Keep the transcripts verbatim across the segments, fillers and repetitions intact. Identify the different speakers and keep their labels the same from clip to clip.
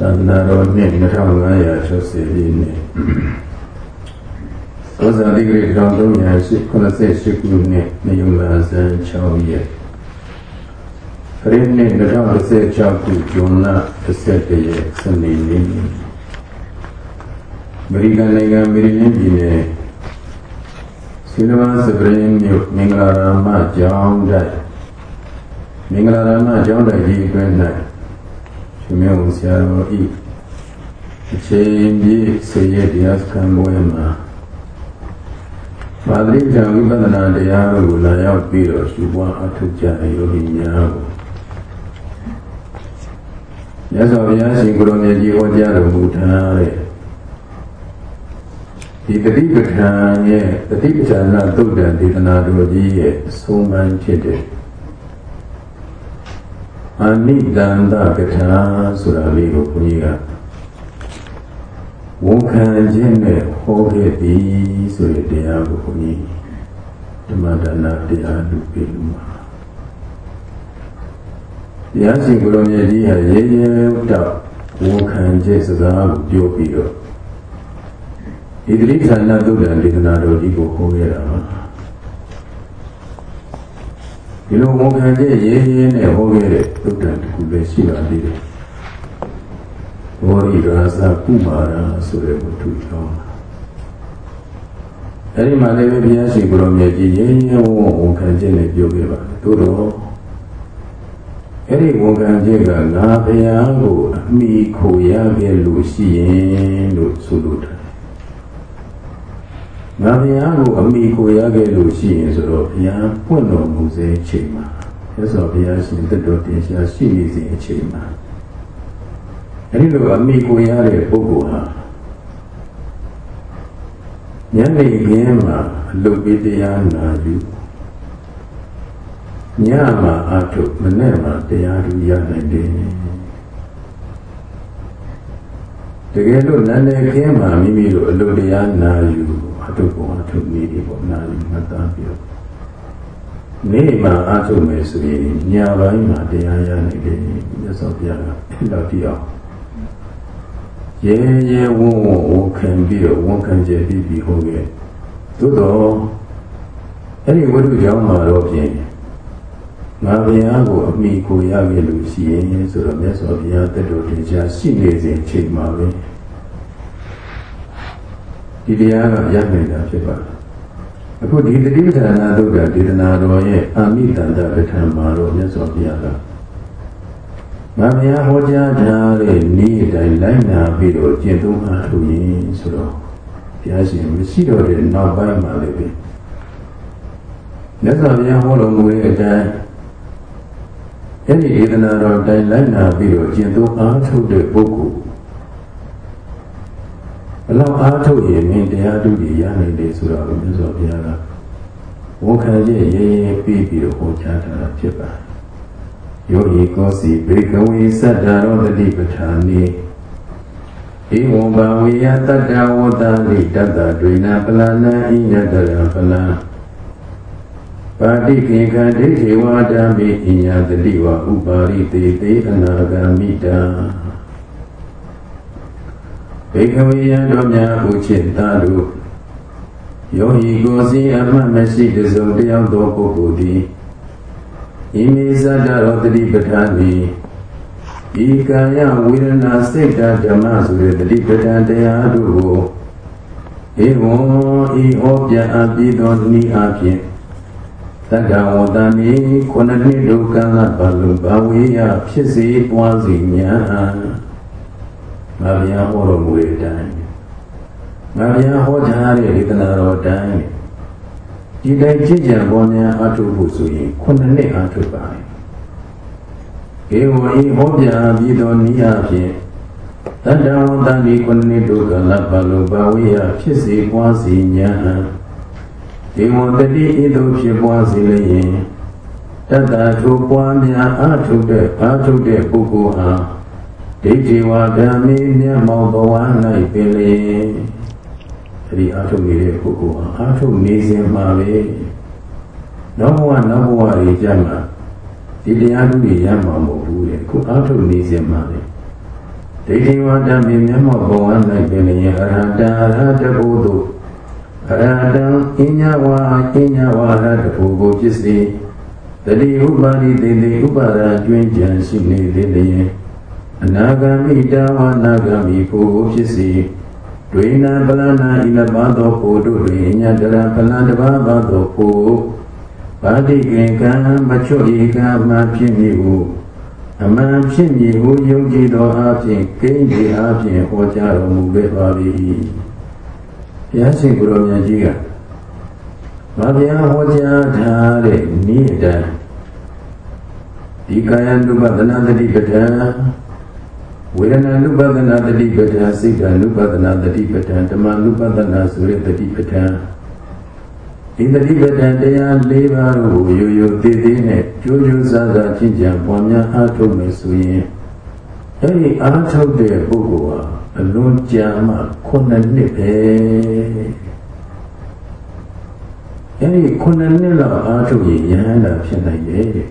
Speaker 1: Sadhana Rodney, Nathamaya, Joseph, those are the great Random, Colossus, Shikuni, Nayumas, and Chauye. Redney, Natam, say Chaku, Jonah, the Sete, Sunday, Meriganega, Meridian, Silva, the brain, Mingarama, John, died. Mingarama, John, died, he went night. Shimeo, eat. Change, say it, yes, come away. Madrid, Jangibana, the Yago, Laya, Piros, you want to Jayo, Yago. Yes, obviously, Goronia, or Jaro, Mutare. The Tibetan, yeah, the Tibetan, not do that, did not do so much. I need them that Gata, Surali, Punia. Wokan Jene, hold it be, so the Diaboni, the Madana, the Adu Piluma. The Asi Goronia, Yea, Tap, Wokan Jessica, Jopio. It is another did not go home. You know, Wokan Jay, and a whole looked at Kubeshila did it. Ori Rasa Kumara, so they were too long. Any Malay Biasi Goronia, Wokan Jane, Yoga, Turo. Any Wokan Jaga, Napiago, me, Koyage, Lucy, Suluta. Napiago, amico, Yage, Lucy, and Soropia, Puno, Muse, Chima. Yes, obvious in the Dotisha, she is in Chima. And you know, amico, Yare, Bogoha. Yane Gema, Lubidiana, you. Nyama Atu, Manema, they are to Yana. Together, Nane Gema, Mimi, Ludiana, you. Atu go to me for Nali Matapio. Nema Atu Mesri, Nyavaima, the Ayane, yes of Yaga, Latia. Ye, ye, woo, can be a one can J B B Hoge. Tudo. Any what do Yama Robi? Maviago, Amico Yagi Lucy, so the mess of Yata Doja, she is in Chick Mavi. Didiana Yamina Chipa. I put the Dita Naduga, Didanado, Amita, the Tamaro, yes of Yaga. Mamia Hoja Jare, need a lina video, Gentuma to ye, so. Piazzi, Messido did not buy my baby. That's how the Holo that. Any Idanaro, the lina video, Gentuma to the Boku. Allow Arto in the Adu the Yanni de Sura of Yaga. Wokan ye, baby, Hojata, Chipa. Yogi Gosi, breakaway, sat down on the Libertani. He won't bow, we at the Dawada, Dada, Drina Palana, Ina Pala. Padi Kinka, Diti Wada, Minya, the Diva, Ubari, the Anaga, Mita. Breakaway, Adomia, Buchin, Tadu. Yogi Gosi, Ama Messi, the Zodiac Dopodi. Imisa of the Libertani. Ikaya Wirana Seta Damas with the Libertan de Adu. Evo, E. Obia Abidon Ni Api. Tagawani, Konani Dukana Balubawia, Pisi, Wazinia. Maria Horomwe dying. Maria Hotari, Itanaro dying. Did I jija bonia atu busui, Konane atu bai. Ewa e hobia bidon niapi. Tanda wandani konane doga labalu bawia, Pisi wazi nya. Ewa tadi ido pye wazi leye. Tanda tu pwamia atu de, atu de bukuha. Deji wadami nya maubawana ipele. The Atomi Kuku, Ato Nizim Mave. No one, no one, Jama. The Adu Yama Mobu, Ato Nizim Mave. ဒိဋ္ဌိဝါဒမေမျက်မှောက်ဘဝ၌ပင်လျင်အရဟတအရဟတဘုသူအရဟတံအညဝါအညဝါရတဘုကိုဖြစ်စေတတိဥပါရိတေတိဥပါဒံကျွင်းကြံရှိနေသေးလျင်အနာဂါမိတာဝနာဂါမိဘုကိုဖြစ်စေဒွေနာပလနာဤနှစ်ပါးသောဘုတို့တွင်ညတရပလန်တစ်ပါးပါသောဘုပါတိကေကံမချွတ်ဧကမှဖြစ်မည်ဟုအမှန်ဖြစ်မည်ဟုယုံကြည်သောအပြင်ကိန်းဒီအပြင်ဟောကြားတော်မူခဲ့ပါ၏ဘုရားရှင်ကိုယ်တော်မြတ်ကြီးကဘာဘုရားဟောကြားထားတဲ့ဤအတိုင်းဒီကာယ ानु ပဒနာတတိပဋ္ဌာန်ဝေဒနာ ानु ပဒနာတတိပဋ္ဌာန်စိတ် ानु ပဒနာတတိပဋ္ဌာန်ဓမ္မ ानु ပဒနာဆိုတဲ့တတိပဋ္ဌာန်ဒီတတိပဋ္ဌာန်တရား၄ပါးကိုရိုးရိုးသေးသေးနဲ့ကြိုးကြိုးစားစားချင်းချံပွားများအားထုတ်မယ်ဆိုရင်အဲဒီအားထုတ်တဲ့ပုဂ္ဂိုလ်ဟာအလွန်ကြာမှခုနှစ်နှစ်ပဲအဲဒီခုနှစ်နှစ်လောက်အားထုတ်ရင်ယဟန္တာဖြစ်နိုင်တယ်တ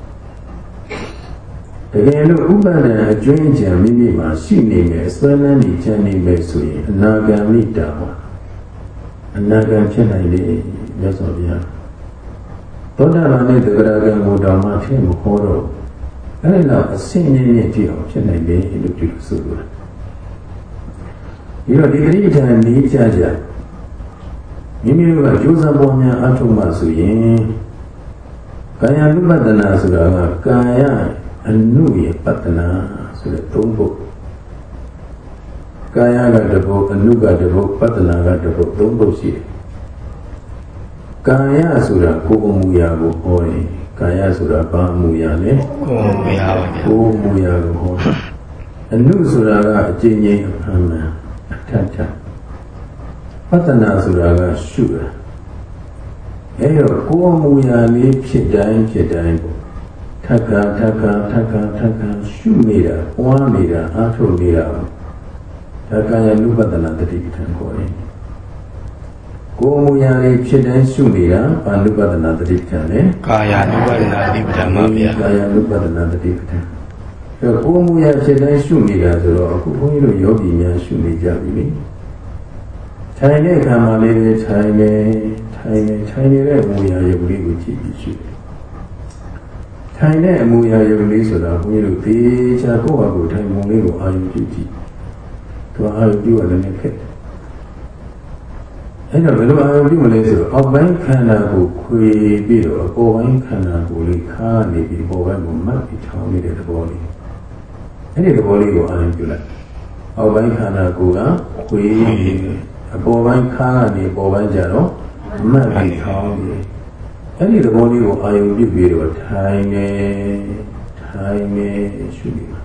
Speaker 1: ကယ်လို့ဥပါဒံအကျွင်းကြံမိမိမှာရှိနေမယ်ဆွဲလန်းနေချမ်းနေမယ်ဆိုရင်အနာဂံမိတာပါအနာဂံဖြစ်နိုင်တယ်မြတ်စွာဘုရားသောတာပန်နဲ့သဂရဂံကိုတောင်မှဖြစ်မဟောတော့အဲဒီလောက်အစင်းမြင့်မြင့်ကြည့်အောင်ဖြစ်နိုင်တယ်လို့ဒီလိုဆိုလိုတယ်ပြီးတော့ဒီတိဋ္ဌာန်နေကြကြမိမိတို့ကကြိုးစားပေါ်များအထုမှဆိုရင်ကာယ ानु ပဒနာဆိုတာကကာယအနုရဲ့ပဒနာဆိုတဲ့သုံးပုဒ်ကာယကတပုဒ်အနုကတပုဒ်ပဒနာကတပုဒ်သုံးပုဒ်ရှိတယ်ကာယဆိုတာကိုယ်အမူအရာကိုဟောတယ်ကာယဆိုတာဘာအမူအရာလဲကိုယ်အမူအရာပါကိုယ်အမူအရာကိုဟောတယ်အနုဆိုတာကအကျဉ်းချင်းအမှန်မှန်အထက်ထက်ပဒနာဆိုတာကရှုတာအဲတော့ကိုယ်အမူအရာလေးဖြစ်တိုင်းဖြစ်တိုင်းပေါ့ထပ်ခါထပ်ခါထပ်ခါထပ်ခါရှုနေတာပွားနေတာအားထုတ်နေတာဒါကာယ ानु ပဒနာတတိပဋ္ဌာန်ခေါ်တယ်ကိုယ်မူရာလေးဖြစ်တိုင်းရှုနေတာဘာ ानु ပဒနာတတိပဋ္ဌာန်လဲကာယ ानु ပဒနာတတိပဋ္ဌာန်ပါဗျာကာယ ानु ပဒနာတတိပဋ္ဌာန်အဲကိုယ်မူရာဖြစ်တိုင်းရှုနေတာဆိုတော့အခုဘုန်းကြီးတို့ယောဂီများရှုနေကြပြီလေထိုင်တဲ့ခါမှလေးပဲထိုင်နေထိုင်နေထိုင်နေတဲ့မူရာရုပ်လေးကိုကြည့်ပြီးရှုတယ်ထိုင်တဲ့အမူအရာရုပ်လေးဆိုတာဘုန်းကြီးတို့သေချာကိုယ့်ဟာကိုယ်ထိုင်ပုံလေးကိုအာရုံပြုကြည့်သူအာရုံပြုရတယ်လည်းခက်တယ်အဲ့တော့ဘယ်လိုအာရုံပြုမလဲဆိုတော့အောက်ပိုင်းခန္ဓာကိုခွေပြီးတော့အပေါ်ပိုင်းခန္ဓာကိုလေးခါနေပြီးအပေါ်ပိုင်းကိုမှတ်ပြီးထောင်းနေတဲ့သဘောလေးအဲ့ဒီသဘောလေးကိုအာရုံပြုလိုက်အောက်ပိုင်းခန္ဓာကိုကခွေအပေါ်ပိုင်းခါနေအပေါ်ပိုင်းကျတော့မှတ်ပြီးထောင်းနေအဲ့ဒီသဘောလေးကိုအာရုံပြုပြီးတော့ထိုင်နေထိုင်နေရှုနေတာ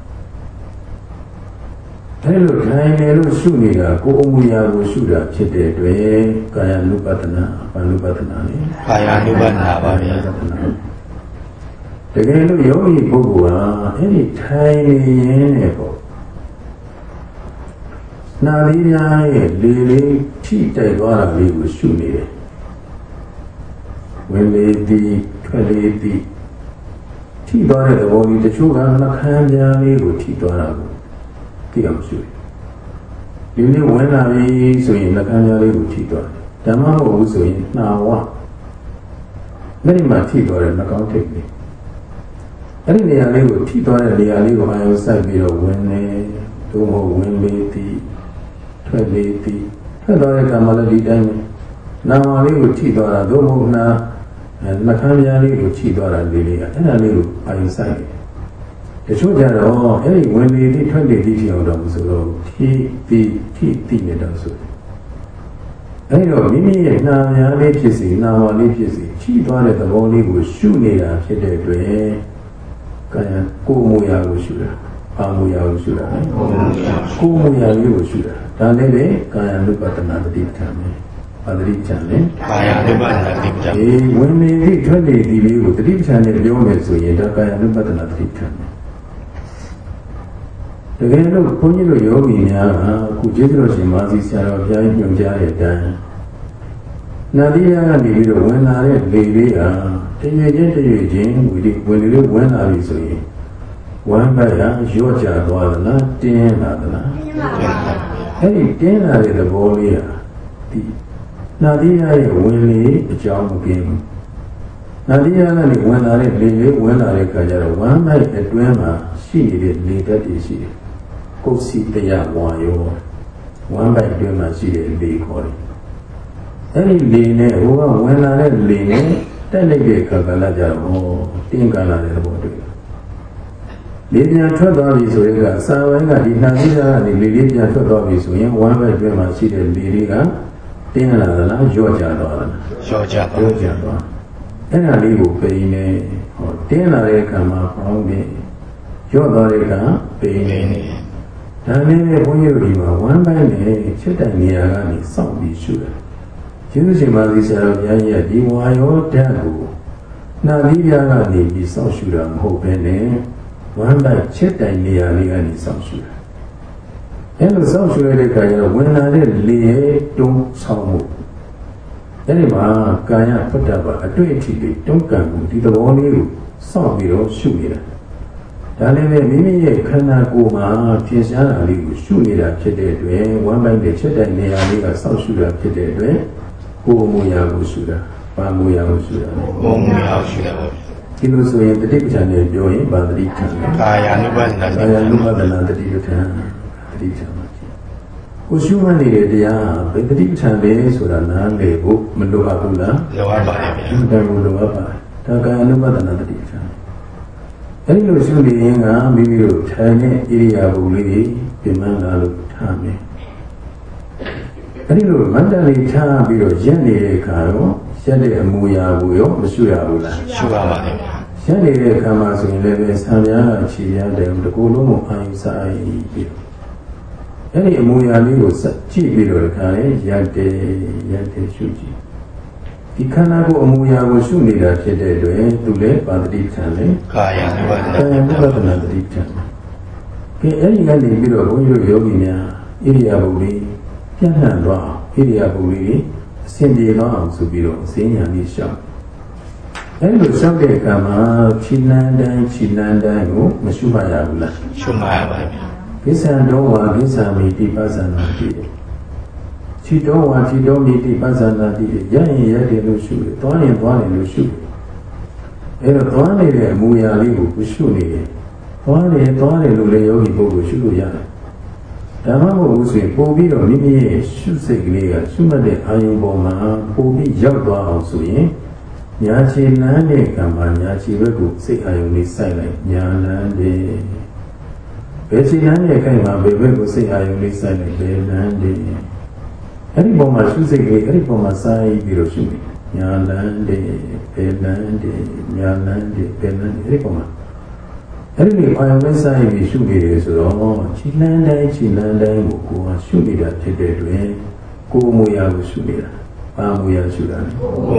Speaker 1: အဲ့လိုထိုင်နေလို့ရှုနေတာကိုယ်အမူအရာကိုရှုတာဖြစ်တဲ့အတွက်ကာယ ानु ပဒနာဘာ ानु ပဒနာလဲကာယ ानु ပဒနာပါဗျာတကယ်လို့ယောဂီပုဂ္ဂိုလ်ဟာအဲ့ဒီထိုင်နေရင်နဲ့ပေါ့နာလီများရဲ့လေလေးထိတိုက်သွားတာလေးကိုရှုနေတယ်ဝင်လေသည်ထွက်လေသည်ထိသွားတဲ့သဘောလေးတချို့ကနှခမ်းပြားလေးကိုထိသွားတာကိုသိအောင်ရှုဒီနေ့ဝင်လာပြီဆိုရင်နှခမ်းပြားလေးကိုထိသွားတယ်ဓမ္မမဟုတ်ဘူးဆိုရင်နှာဝအဲ့ဒီမှာထိသွားတဲ့နှကောင်းထိပ်လေးအဲ့ဒီနေရာလေးကိုထိသွားတဲ့နေရာလေးကိုအာရုံစိုက်ပြီးတော့ဝင်နေသို့မဟုတ်ဝင်လေသည်ထွက်လေသည်ထွက်သွားတဲ့ကံမလည်းဒီတိုင်းပဲနာမလေးကိုထိသွားတာသို့မဟုတ်နာနှခမ်းပြားလေးကိုထိသွားတာလေးလေးကအဲ့ဒါလေးကိုအာရုံစိုက်တယ်တချို့ကြတော့အဲ့ဒီဝင်လေသည်ထွက်လေသည်ထိအောင်တော့မဆိုတော့ထိသည်ထိတိနေတော့ဆိုအဲ့တော့မိမိရဲ့နာမများလေးဖြစ်စီနာမလေးဖြစ်စီထိသွားတဲ့သဘောလေးကိုရှုနေတာဖြစ်တဲ့အတွက်ကာယကိုယ်မူရာကိုရှုတာအာမူရာကိုရှုတာကိုယ်မူရာလေးကိုရှုတာဒါလည်းလေကာယ ानु ပဒနာတတိပဋ္ဌာန်ပဲပါဠိကျမ်းလေကာယ ानु ပဒနာတတိပဋ္ဌာန်အေးဝင်နေသည့်ထွက်နေသည့်လေးကိုတတိပဋ္ဌာန်နဲ့ပြောမယ်ဆိုရင်ဒါကာယ ानु ပဒနာတတိပဋ္ဌာန်တကယ်လို့ဘုန်းကြီးတို့ယောဂီများကအခုကျေးဇူးတော်ရှင်မာစီဆရာတော်ဘုရားညွှန်ကြားတဲ့အတိုင်းနာတိယကနေပြီးတော့ဝင်လာတဲ့လေလေးဟာတရွေချင်းတရွေချင်းဝီဒီဝင်လေလေးဝင်လာပြီဆိုရင်ဝ one by a Georgia Dwala, Dina, hey, Dina, the Bolia. Nadia, Winnie, a job game. Nadia, when I live, when I recover one by a drama, she did later this year. Go see the young one, one by drama, she did be calling. Any lane, over when I lane, then they get Kabalaja or Tinkala about it. Lydian Trodovis, Savanga did not see the Lydian Trodovis, one by drama, she did Lydia, Tinala, Georgia, Georgia, Georgia. And I live paying or Tinare come up from me. Georgia, paying. Tane, when you remember one by name, Chetania, some be sure. Jerusalem is a Yaya, D Y O Dago. Now, Lydia need some sugar, hoping one by Chetania, Liani, some sugar. And the some sugar, when I lay, don't sound. Anima, Kaya put up a twenty, don't come to the only song below Shumira. Daleme Mimi, Kana Goma, Tiana, Shumira, Chede, one by the Chetania, South Sugar, Chede. Muya Suda, Pamuya Suda, Muya Suda. He was in the Tibetan enjoying by the Tibetan. I am no than the Tibetan. Was humanly the but the Tibetan days were a non label, Medohapula, Loapa, Taka no than the Tibetan. Any of you being a Mimiru, Tanya, Iria Buli, Pimana Tame. Any little mandali time be a jenny caro, Shady and Muya Buyo, Masuya Bula. Shady comes in Levis, Hania, Chia, them the Kulumu, Aisa. Any Muya was cheap below the carriage, Yante, Yante Shuji. He cannot go Muya was soon need a Shede to let by the deep time. Kaya, never another deep time. Any guy below Yoginia, Iria Buli. Yana Ra, Iria Buli, Cindy Long to be on Senior Nisha. And the Sunday Kama, Chinanda, Chinanda, Mashumaya, Shumaya. This and no one gets a meaty Pazanati. She don't want, she don't meet the Pazanati, Yan Yaki Lushu, Tony and Tony Lushu. And a Tony Muya Libu, Shuni, Tony and Tony Luleogi Bogushu. Tamamo was a Bobby or Mimi, Shuseglia, Sumade Ayuboma, Bobby Jabba also, Yachi Nane, Kaman, Yachi Regu, say I only silent, Yanande. Bessie Nane came up, Bebo say I only silent, Belande. Any bomber, Shusegli, any bomber, Sai, Biroshumi, Yanande, Belande, Yanande, Belande, any bomber. Every I say we should be this or Chilanda, Chilanda, Muku, should be that today. Gomuya Shubira, Pamuya Sudan.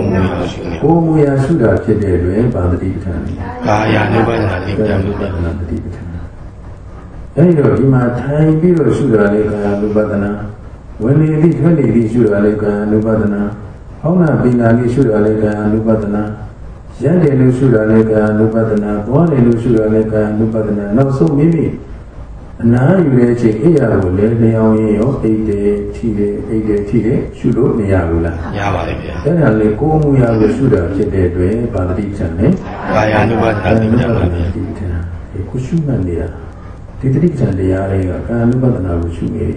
Speaker 1: Gomuya Suda today, by the Tibetan. Kaya never the Tibetan. Anyway, in my time, below Suda Leka, Lubadana. When they did when they did Suda Leka, Lubadana. How not being a Suda Leka, Lubadana. Yande Lusuda Lega, Lubadana, one Lusuda Lega, Lubadana, no so maybe. Now you let check Ea will let me on eight day, Tide, eight day, Tide, Shudo, Niagula. Then I'll let go Muya Lusuda, Chede, by the Dictan, eh? I am the Dictan. A Kushumandia. The Dictan, the Area, Lubadana, Kushu.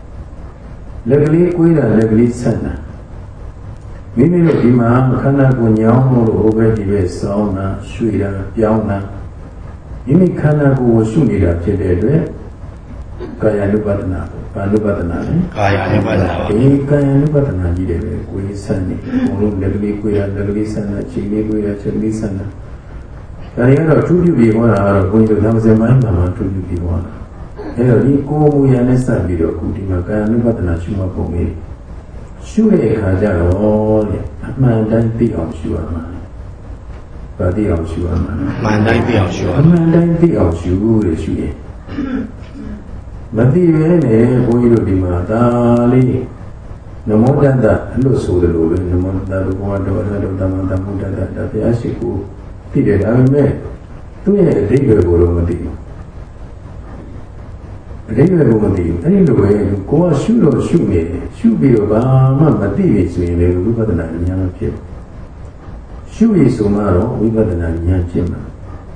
Speaker 1: Legally, Quida, legally, Sana. Mimi lo Dima, Kana Gunyamo, over the West Sauna, Shuida, Yauna. Mimi Kana go Sunida, Chede, Kaya Lubadana, Palubadana, Kaya Lubadana, Kaya Lubadana, Jide, Gui Sani, Olu, Legli, Guya, Legli Sana, Chili, Guya, Chili Sana. Kaya to you be one hour going to have the mind, Mama, to you be one. Hello, Nico, Muyanesa, video, Kudima, Kaya Lubadana, Shuma for me. Sure, Kaja, a man died the Oshua. But the Oshua, man died the Oshua, a man died the Oshua. But the Vene, Boyo di Matali, no more than that, no so the Lord, no more than that, one door, the Matamuda, that the Asiku, Peter, I met two years a digger, Boromati. အတိတ်ကမသိဘူးအဲ့ဒီလိုပဲကိုကရှုတော့ရှုနေတယ်ရှုပြီးတော့ဘာမှမသိပြီဆိုရင်လည်းဝိပဿနာဉာဏ်မဖြစ်ဘူးရှုရဆိုမှတော့ဝိပဿနာဉာဏ်ဖြစ်မှာ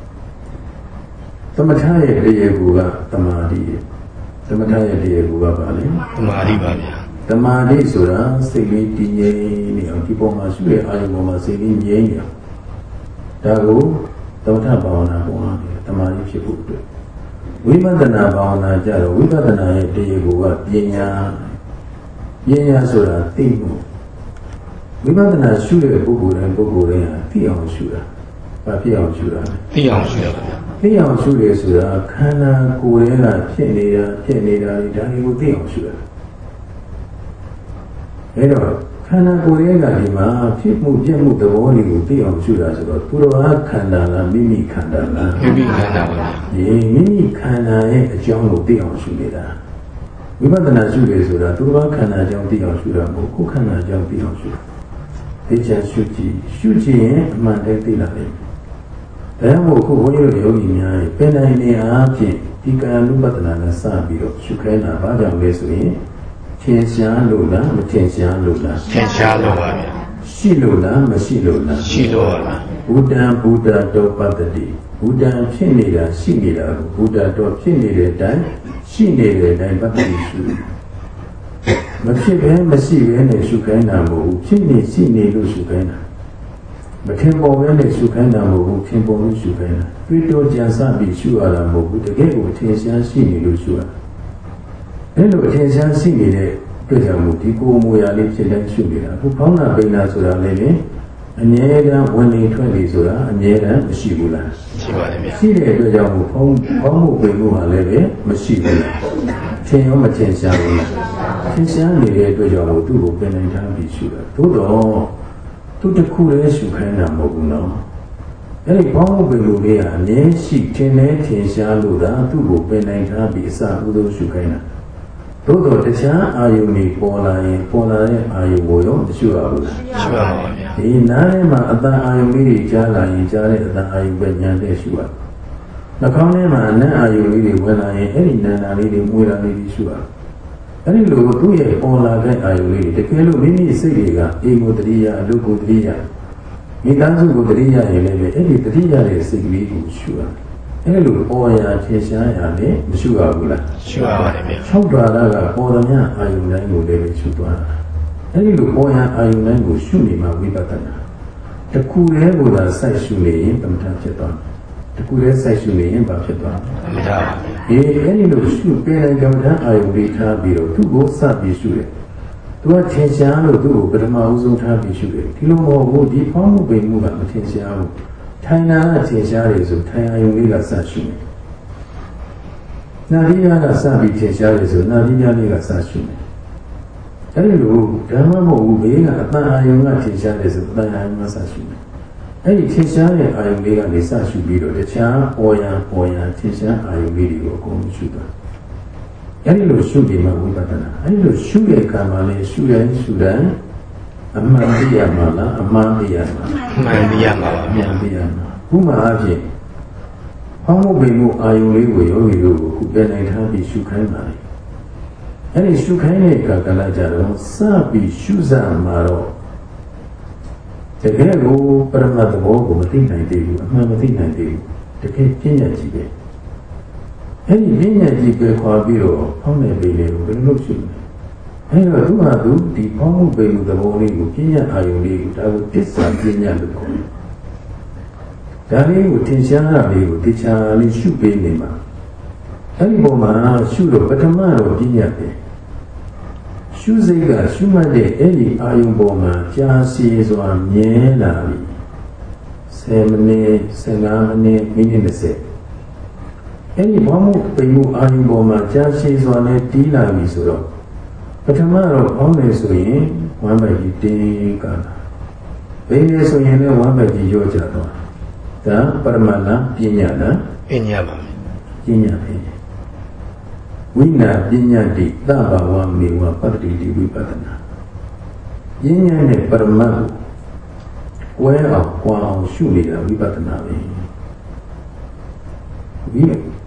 Speaker 1: သမထရဲ့တရားကူကတမာတိသမထရဲ့တရားကူကပါလေ
Speaker 2: တမာတိပါဗျာ
Speaker 1: တမာတိဆိုတာစိတ်လေးတည်ငြိမ်နေအောင်ဒီပေါ်မှာရှုတဲ့အာရုံပေါ်မှာစိတ်လေးငြိမ်နေအောင်ဒါကိုသမထဘာဝနာပေါ်မှာတမာတိဖြစ်ဖို့အတွက်ဝိပဿနာဘာဝနာကြတော့ဝိပဿနာရဲ့တရားကူကပညာပညာဆိုတာသိမှုဝိပဿနာရှုတဲ့ပုဂ္ဂိုလ်တိုင်းပုဂ္ဂိုလ်တိုင်းဟာသိအောင်ရှုတာဘာဖြစ်အောင်ရှုတာလဲ
Speaker 2: သိအောင်ရှုရပါဗျာ
Speaker 1: သိအောင်ရှုတယ်ဆိုတာခန္ဓာကိုယ်ရဲ့ကဖြစ်နေတာဖြစ်နေတာဒါတွေကိုသိအောင်ရှုတာအဲတော့ခန္ဓာကိုယ်ရဲ့ကဒီမှာဖြစ်မှုပြက်မှုသဘောတွေကိုသိအောင်ရှုတာဆိုတော့သူတော်ဟာခန္ဓာလားမိမိခန္ဓာလား
Speaker 2: မိမိခန္ဓာပါဗျာ
Speaker 1: ဒီမိမိခန္ဓာရဲ့အကြောင်းကိုသိအောင်ရှုနေတာဝိပဿနာရှုတယ်ဆိုတာသူတော်ခန္ဓာအကြောင်းသိအောင်ရှုတာမဟုတ်ကိုယ်ခန္ဓာအကြောင်းသိအောင်ရှုတာသိချင်ရှုကြည့်ရှုကြည့်ရင်အမှန်တည်းသိလာတယ်ဒါကြောင့်မို့ခုဘုန်းကြီးတို့ယောဂီများရဲ့ပင်နိုင်နေအားဖြင့်ဒီကာယ ानु ပတ္တနာနဲ့စပြီးတော့ရှုခိုင်းတာဘာကြောင့်လဲဆိုရင်ထင်ရှားလို့လားမထင်ရှားလို့လား
Speaker 2: ထင်ရှားလို့ပါဗျာ
Speaker 1: ရှိလို့လားမရှိလို့လား
Speaker 2: ရှိလို့ပါဗျာ
Speaker 1: ဘုဒ္ဓံဘုဒ္ဓတောပတ္တိဘုဒ္ဓံဖြစ်နေတာရှိနေတာကိုဘုဒ္ဓတောဖြစ်နေတဲ့အတိုင်းရှိနေတဲ့အတိုင်းပတ္တိရှုမဖြစ်ဘဲမရှိဘဲနဲ့ရှုခိုင်းတာမဟုတ်ဘူးဖြစ်နေရှိနေလို့ရှုခိုင်းတာမထင်ပေါ်ဘဲနဲ့ရှုခိုင်းတာမဟုတ်ဘူးထင်ပေါ်လို့ရှုခိုင်းတာတွေးတောကြံစပြီးရှုရတာမဟုတ်ဘူးတကယ်ကိုထင်ရှားရှိနေလို့ရှုရအဲ့လိုထင်ရှားရှိနေတဲ့တွေ့ကြမှုဒီကိုယ်မူရာလေးဖြစ်တိုင်းရှုနေတာအခုဖောင်းတာပိန်တာဆိုတာလည်းလေအမြဲတမ်းဝင်နေထွက်နေဆိုတာအမြဲတမ်းမရှိဘူးလား
Speaker 2: ရှိပါတယ်ဗျာ
Speaker 1: ရှိတဲ့အတွက်ကြောင့်ဖောင်းဖောင်းမှုပိန်မှုဟာလည်းပဲမရှိဘူးလားထင်ရောမထင်ရှားဘူးလားထင်ရှားနေတဲ့အတွက်ကြောင့်သူ့ကိုပြင်နိုင်ထားပြီးရှုတာသို့တော့သူတခုလည်းရှုခိုင်းတာမဟုတ်ဘူးနော်အဲ့ဒီဘောင်းမှုပေလူလေးဟာအမြဲရှိထင်နေထင်ရှားလို့သာသူ့ကိုပင်နိုင်ထားပြီးအစဥသို့ရှုခိုင်းတာသို့တော့တခြားအာယုန်တွေပေါ်လာရင်ပေါ်လာတဲ့အာယုန်ကိုရောမရှုရဘူးလား
Speaker 2: ရှုရပါဗျာ
Speaker 1: ဒီနားထဲမှာအတန်အာယုန်လေးတွေကြားလာရင်ကြားတဲ့အတန်အာယုန်ပဲညာတဲ့ရှုရနှာခေါင်းထဲမှာအနံ့အာယုန်လေးတွေဝင်လာရင်အဲ့ဒီနံနာလေးတွေမွေးလာလေးတွေရှုရအဲ့ဒီလိုသူ့ရဲ့ပေါ်လာတဲ့အာယုန်လေးတွေတကယ်လို့မိမိစိတ်တွေကအေကိုတတိယအလုကိုတတိယမိသားစုကိုတတိယရင်လည်းအဲ့ဒီတတိယရဲ့စိတ်ကလေးကိုရှုရအဲ့လိုပေါ်ရာထင်ရှားရာနဲ့မရှုရဘူးလား
Speaker 2: ရှုရပါတယ်ဗျာ
Speaker 1: ၆ဓာတ်ကပေါ်သမျှအာယုန်တိုင်းကိုလည်းရှုသွားတာအဲ့ဒီလိုပေါ်ရာအာယုန်တိုင်းကိုရှုနေမှဝိပဿနာတခုတည်းကိုသာစိုက်ရှုနေရင်သမထဖြစ်သွားတယ်တခုတည်းစိုက်ရှုနေရင်ဘာဖြစ်သွားလဲ
Speaker 2: သမထပါ
Speaker 1: အေးအဲ့ဒီလိုရှုပြင်တဲ့ကမ္ဘာအာယုန်လေးထားပြီးတော့သူ့ကိုစပြီးရှုတယ်သူကထင်ရှားလို့သူ့ကိုပထမဦးဆုံးထားပြီးရှုတယ်ဒီလိုမဟုတ်ဘူးဒီဖောင်းမှုပိန်မှုကမထင်ရှားဘူးထိုင်နာကထင်ရှားတယ်ဆိုထိုင်အာယုန်လေးကစရှုတယ်နာရီယာကစပြီးထင်ရှားတယ်ဆိုနာရီယာလေးကစရှုတယ်အဲ့ဒီလိုဓမ္မမဟုတ်ဘူးဘေးကအတန်အာယုန်ကထင်ရှားတယ်ဆိုအတန်အာယုန်ကစရှုတယ်အဲ့ဒီထင်ရှားတဲ့အာယုန်လေးကနေစရှုပြီးတော့တခြားပေါ်ရန်ပေါ်ရန်ထင်ရှားအာယုန်လေးတွေကိုအကုန်ရှုတာအဲ့ဒီလိုရှုပြီးမှဝိပဿနာအဲ့ဒီလိုရှုတဲ့အခါမှာလေရှုတိုင်းရှုတိုင်းအမှန်တရားမှာလားအမှန်တရားမှာ
Speaker 2: အမှန်တရားမှာပါ
Speaker 1: အမှန်တရားမှာဥပမာအဖြစ်ဟောင်းမှုပိန်မှုအာယုန်လေးကိုယောဂီတို့ကိုခုပြန်နိုင်ထားပြီးရှုခိုင်းပါလေအဲ့ဒီရှုခိုင်းတဲ့အခါကလည်းကြတော့စပြီးရှုစားမှာတော့တကယ်ကိုပရမတ်သဘောကိုမသိနိုင်သေးဘူးအမှန်မသိနိုင်သေးဘူးတကယ်ပြညာကြည့်ပဲအဲ့ဒီပြညာကြည့်ပဲခွာပြီးတော့ဖောင်းနေပြီလေကိုဘယ်လိုလုပ်ရှုလဲအဲ့တော့သူ့ဟာသူဒီဖောင်းမှုပေမှုသဘောလေးကိုပြညာအာယုန်လေးကိုဒါကိုတစ္ဆာပြညာလို့ခေါ်တယ်ဒါလေးကိုသင်ရှားတာလေးကိုတရားလေးရှုပေးနေမှာအဲ့ဒီပုံမှာရှုတော့ပထမတော့ပြညာပဲရှုစိတ်ကရှုမှတ်တဲ့အဲ့ဒီအာယုံပေါ်မှာကြာစီစွာမြဲလာပြီဆယ်မိနစ်ဆယ်ငါးမိနစ်မိနစ်၂၀အဲ့ဒီဘောမှုပိမှုအာယုံပေါ်မှာကြာစီစွာနဲ့တီးလာပြီဆိုတော့ပထမတော့အောင်းနေဆိုရင်ဝမ်းပိုက်ကြီးတင်းကလာဘိနေဆိုရင်လည်းဝမ်းပိုက်ကြီးရောကြတော့ဒါပရမတ်လားပညာလား
Speaker 2: ပညာပါ
Speaker 1: ပညာပဲဝိနာပညာတိသဗ္ဗဝမေဝပတ္တိတိဝိပဿနာပညာနဲ့ပရမတ်ကိုဝဲအောင်ကွာအောင်ရှုနေတာဝိပဿနာပဲဝိပ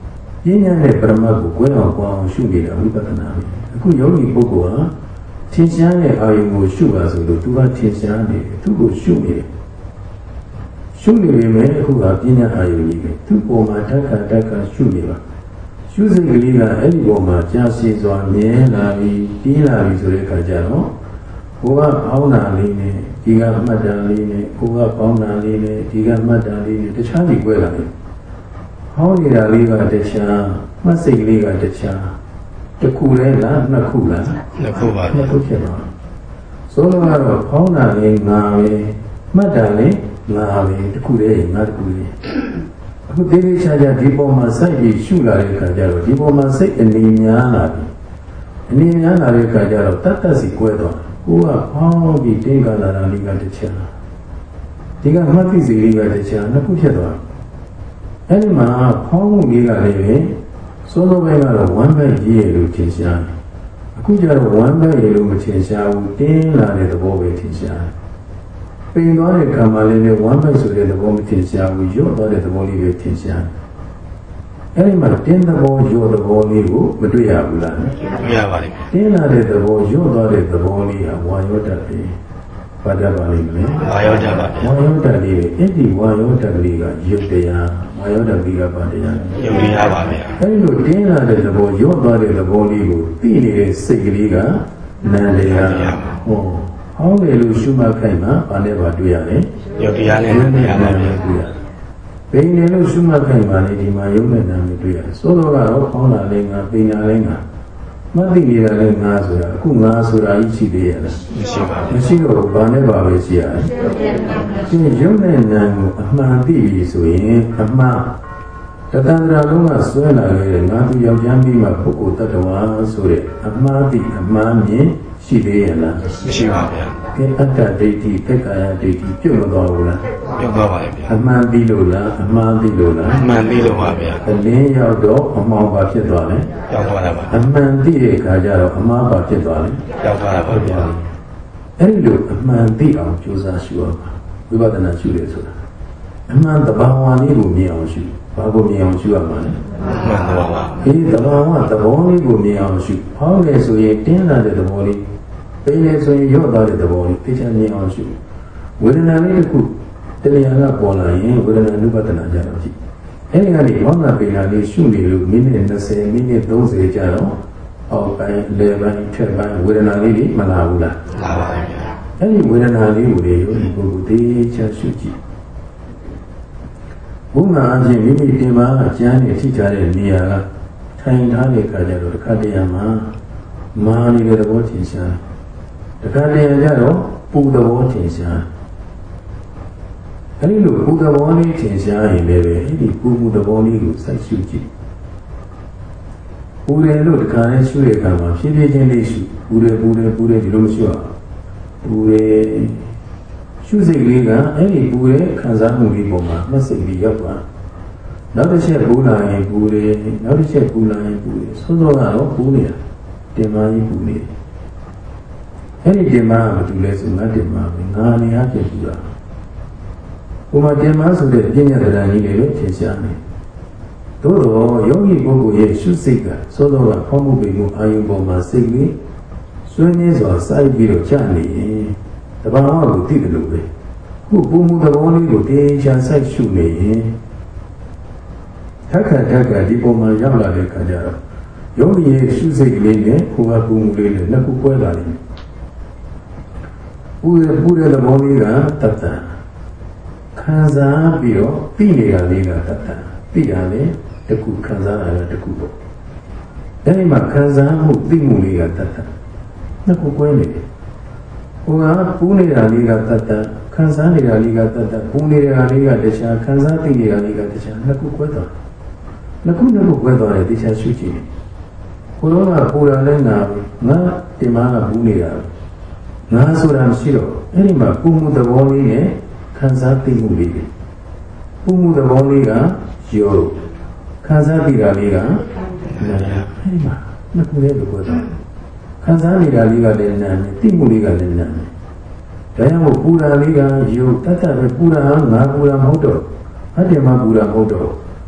Speaker 1: ญญาနဲ့ပရမတ်ကိုကိုယ်အောင်ကိုယ်အောင်ရှုနေတာဝိပဿနာပဲအခုယောဂီပုဂ္ဂိုလ်ဟာထင်ရှားတဲ့အာယုံကိုရှုပါဆိုလို့သူကထင်ရှားနေတယ်သူကိုရှုနေတယ်ရှုနေပေမဲ့အခုကပညာအာယုံကြီးပဲသူ့ပုံမှာဓက္ခဓက္ခရှုနေပါရှုစိတ်ကလေးကအဲ့ဒီပုံမှာကြာရှည်စွာမြဲလာပြီးပြီးလာပြီးဆိုတဲ့အခါကျတော့ကိုကပေါင်းတာလေးနဲ့ဒီကမှတ်တာလေးနဲ့ကိုကပေါင်းတာလေးနဲ့ဒီကမှတ်တာလေးနဲ့တခြားကြီးကွဲလာတယ်ဟောနေတာလေးကတခြားမှတ်စိတ်လေးကတခြားတစ်ခုလဲလားနှစ်ခုလား
Speaker 2: နှစ်ခုပါ
Speaker 1: နှစ်ခုဖြစ်သွားဆိုတော့ကတော့ပေါင်းတာလေးငါပဲမှတ်တာလေးငါပဲတစ်ခုလေးငါတစ်ခုလေးအခုဒီလိုချာချာဒီပုံမှာစိုက်ပြီးရှုလာတဲ့အခါကျတော့ဒီပုံမှာစိတ်အနေများလာပြီအနေများလာတဲ့အခါကျတော့တတ်တတ်စီကွဲသွားကိုကဖောင်းပြီးတင်းကလာတာလေးကတခြားဒီကမှတ်သိစီလေးကတခြားနှစ်ခုဖြစ်သွားအဲ့ဒီမှာဖောင်းမှုလေးကလည်းပဲစိုးစိုးပိုင်းကတော့ဝမ်းဘက်ကြီးရလို့ထင်ရှားတယ်အခုကျတော့ဝမ်းဘက်ရလို့မထင်ရှားဘူးတင်းလာတဲ့သဘောပဲထင်ရှားတယ်ပိန်သွားတဲ့ကံမလေးနဲ့ဝမ်းဘက်ဆိုတဲ့သဘောမထင်ရှားဘူးရော့သွားတဲ့သဘောလေးပဲထင်ရှားတယ်အဲ့ဒီမှာတင်းသဘောရော့သဘောလေးကိုမတွေ့ရဘူးလား
Speaker 2: တွေ့ရပါလိမ့်မယ်
Speaker 1: တင်းလာတဲ့သဘောရော့သွားတဲ့သဘောလေးဟာဝါရော့တတ်တယ်ဘာတတ်ပါလိမ့်မလဲ
Speaker 2: ဝါရော့တတ်ပါဗျာ
Speaker 1: ဝါရော့တတ်လေးအဲ့ဒီဝါရော့တတ်ကလေးကရုပ်တရားဝါရော့တတ်လေးကဘာတရားလဲ
Speaker 2: ရုပ်တရားပါဗျာ
Speaker 1: အဲ့ဒီလိုတင်းလာတဲ့သဘောရော့သွားတဲ့သဘောလေးကိုသိနေတဲ့စိတ်ကလေးကနာမ်တရားဟောဟောင်းတယ်လို့ရှုမှတ်ခိုင်းမှာဘာနဲ့ပါတွေ့ရလဲ
Speaker 2: ရုပ်တရားနဲ့နာမ်တရားပါဗျာ
Speaker 1: တွေ့ရတယ်ဘိနေလို့ရှုမှတ်ခိုင်းပါလေဒီမှာရုပ်နဲ့နာမ်ကိုတွေ့ရတယ်ဆိုတော့ကတော့ဖောင်းလာလေးငါပိညာလေးငါမသိနေတာလည်းငါဆိုတာအခုငါဆိုတာကြီးရှိသေးရဲ့လား
Speaker 2: မရှိပါဘူး
Speaker 1: မရှိတော့ဘာနဲ့ပါပဲရှိရတယ်ဒီရုပ်နဲ့နာမ်ကိုအမှန်သိပြီဆိုရင်အမှန်တတန္တရာလုံးကဆွဲလာခဲ့တဲ့ငါသူယောက်ျားမိမပုဂ္ဂိုလ်တ attva ဆိုတဲ့အမှားသိအမှားမြင်ရှိသေးရဲ့လား
Speaker 2: မရှိပါဗျာ
Speaker 1: ကဲအတ္တဒိဋ္ဌိပက္ခာယဒိဋ္ဌိပြုတ်မသွားဘူးလား
Speaker 2: ပြုတ်သွားပါရဲ့ဗျာ
Speaker 1: အမှန်သိလို့လားအမှားသိလို့လား
Speaker 2: အမှန်သိလို့ပါဗျာ
Speaker 1: အလင်းရောက်တော့အမှောင်ပါဖြစ်သွားတယ်
Speaker 2: ရောက်သွားတာပါ
Speaker 1: အမှန်သိတဲ့အခါကျတော့အမှားပါဖြစ်သွားတယ်
Speaker 2: ရောက်သွားတာပါဗျာ
Speaker 1: အဲ့ဒီလိုအမှန်သိအောင်ကြိုးစားရှုရမှာဝိပဿနာရှုတယ်ဆိုတာအမှန်တဘာဝလေးကိုမြင်အောင်ရှုဘာကိုမြင်အောင်ရှုရမှာလဲ
Speaker 2: မှန်ပါပါ
Speaker 1: ဒီတဘာဝသဘောလေးကိုမြင်အောင်ရှုဟောင်းလေဆိုရင်တင်းလာတဲ့သဘောလေးပိန်လေဆိုရင်ရော့သွားတဲ့သဘောလေးသိချင်မြင်အောင်ရှုဝေဒနာလေးတစ်ခုတရားကပေါ်လာရင်ဝေဒနာနုပဒနာကြတော့ရှိအဲ့ဒီကနေဘောနာပိန်လာလေးရှုနေလို့မိနစ်၂၀မိနစ်၃၀ကြာတော့အောက်ပိုင်းလေပိုင်းထက်ပိုင်းဝေဒနာလေးတွေမလာဘူးလား
Speaker 2: လာပါဗျာ
Speaker 1: အဲ့ဒီဝေဒနာလေးကိုလေယောဂီပုဂ္ဂိုလ်သိချရှုကြည့်ဘုမာအချင်းမိမိတင်ပါအကျမ်းနဲ့ထိကြတဲ့နေရာကထိုင်ထားတဲ့အခါကျတော့တစ်ခါတည်းရမှာမာနေတဲ့သဘောထင်ရှားတစ်ခါတည်းရကြတော့ပူသဘောထင်ရှားအဲဒီလိုပူသဘောလေးထင်ရှားရင်လည်းပဲအဲဒီပူမှုသဘောလေးကိုစိုက်ရှုကြည့်ပူတယ်လို့တစ်ခါနဲ့ရှုတဲ့အခါမှာဖြည်းဖြည်းချင်းလေးရှုပူတယ်ပူတယ်ပူတယ်ဒီလိုမရှုရဘူးပူတယ်ရှုစိတ်လေးကအဲ့ဒီပူတဲ့ခံစားမှုလေးပေါ်မှာမှတ်စိတ်လေးရောက်သွားနောက်တစ်ချက်ပူလာရင်ပူတယ်နောက်တစ်ချက်ပူလာရင်ပူတယ်သို့သောကတော့ပူနေတာတင်မာကြီးပူနေတယ်အဲ့ဒီတင်မာကဘာလို့လဲဆိုငါတင်မာပဲငါနေရာဖြစ်ပူတာဟိုမှာတင်မာဆိုတဲ့ပညာတရားကြီးတွေပဲထင်ရှားနေသို့တော့ယောဂီပုဂ္ဂိုလ်ရဲ့ရှုစိတ်ကသို့သောကဖောက်မှုပိမှုအာယုံပေါ်မှာစိတ်လေးဆွေးနွေးစွာစိုက်ပြီးတော့ကြာနေရင်တဘာဝကိုသိတယ်လို့ပဲခုပုံမှုသဘောလေးကိုတေချာစိုက်ရှုနေရင်ထက်ခါထက်ကဒီပုံမှာရောက်လာတဲ့အခါကျတော့ယောဂီရဲ့ရှုစိတ်ကလေးနဲ့ကိုယ်ကပုံမှုလေးနဲ့နှစ်ခုကွဲလာတယ်ပူရပူတဲ့သဘောလေးကတတ်တာခံစားပြီးတော့သိနေတာလေးကတတ်တာသိတာလေတခုခံစားရတာတခုပေါ့အဲဒီမှာခံစားမှုသိမှုလေးကတတ်တာနှစ်ခုကွဲနေတယ်ဟိုကပူနေတာလေးကတတ်တတ်ခံစားနေတာလေးကတတ်တတ်ပူနေတာလေးကတခြားခံစားသိနေတာလေးကတခြားနှစ်ခုကွဲသွားနှစ်ခုနှစ်ခုကွဲသွားတယ်တခြားရှုကြည့်တယ်ဟိုတော့ကပူတာလည်းငါငါတင်မာကပူနေတာငါဆိုတာမရှိတော့အဲ့ဒီမှာပူမှုသဘောလေးနဲ့ခံစားသိမှုလေးတွေပူမှုသဘောလေးကယောခံစားသိတာလေးကနာအဲ့ဒီမှာနှစ်ခုလေးလိုကွဲသွားခံစားနေတာလေးကလည်းနာနေသိမှုလေးကလည်းနာနေဒါကြောင့်မို့ပူရာလေးကယုတ်တတ်တတ်ပဲပူရာငါပူရာမဟုတ်တော့အတ္တမပူရာမဟုတ်တော့ပ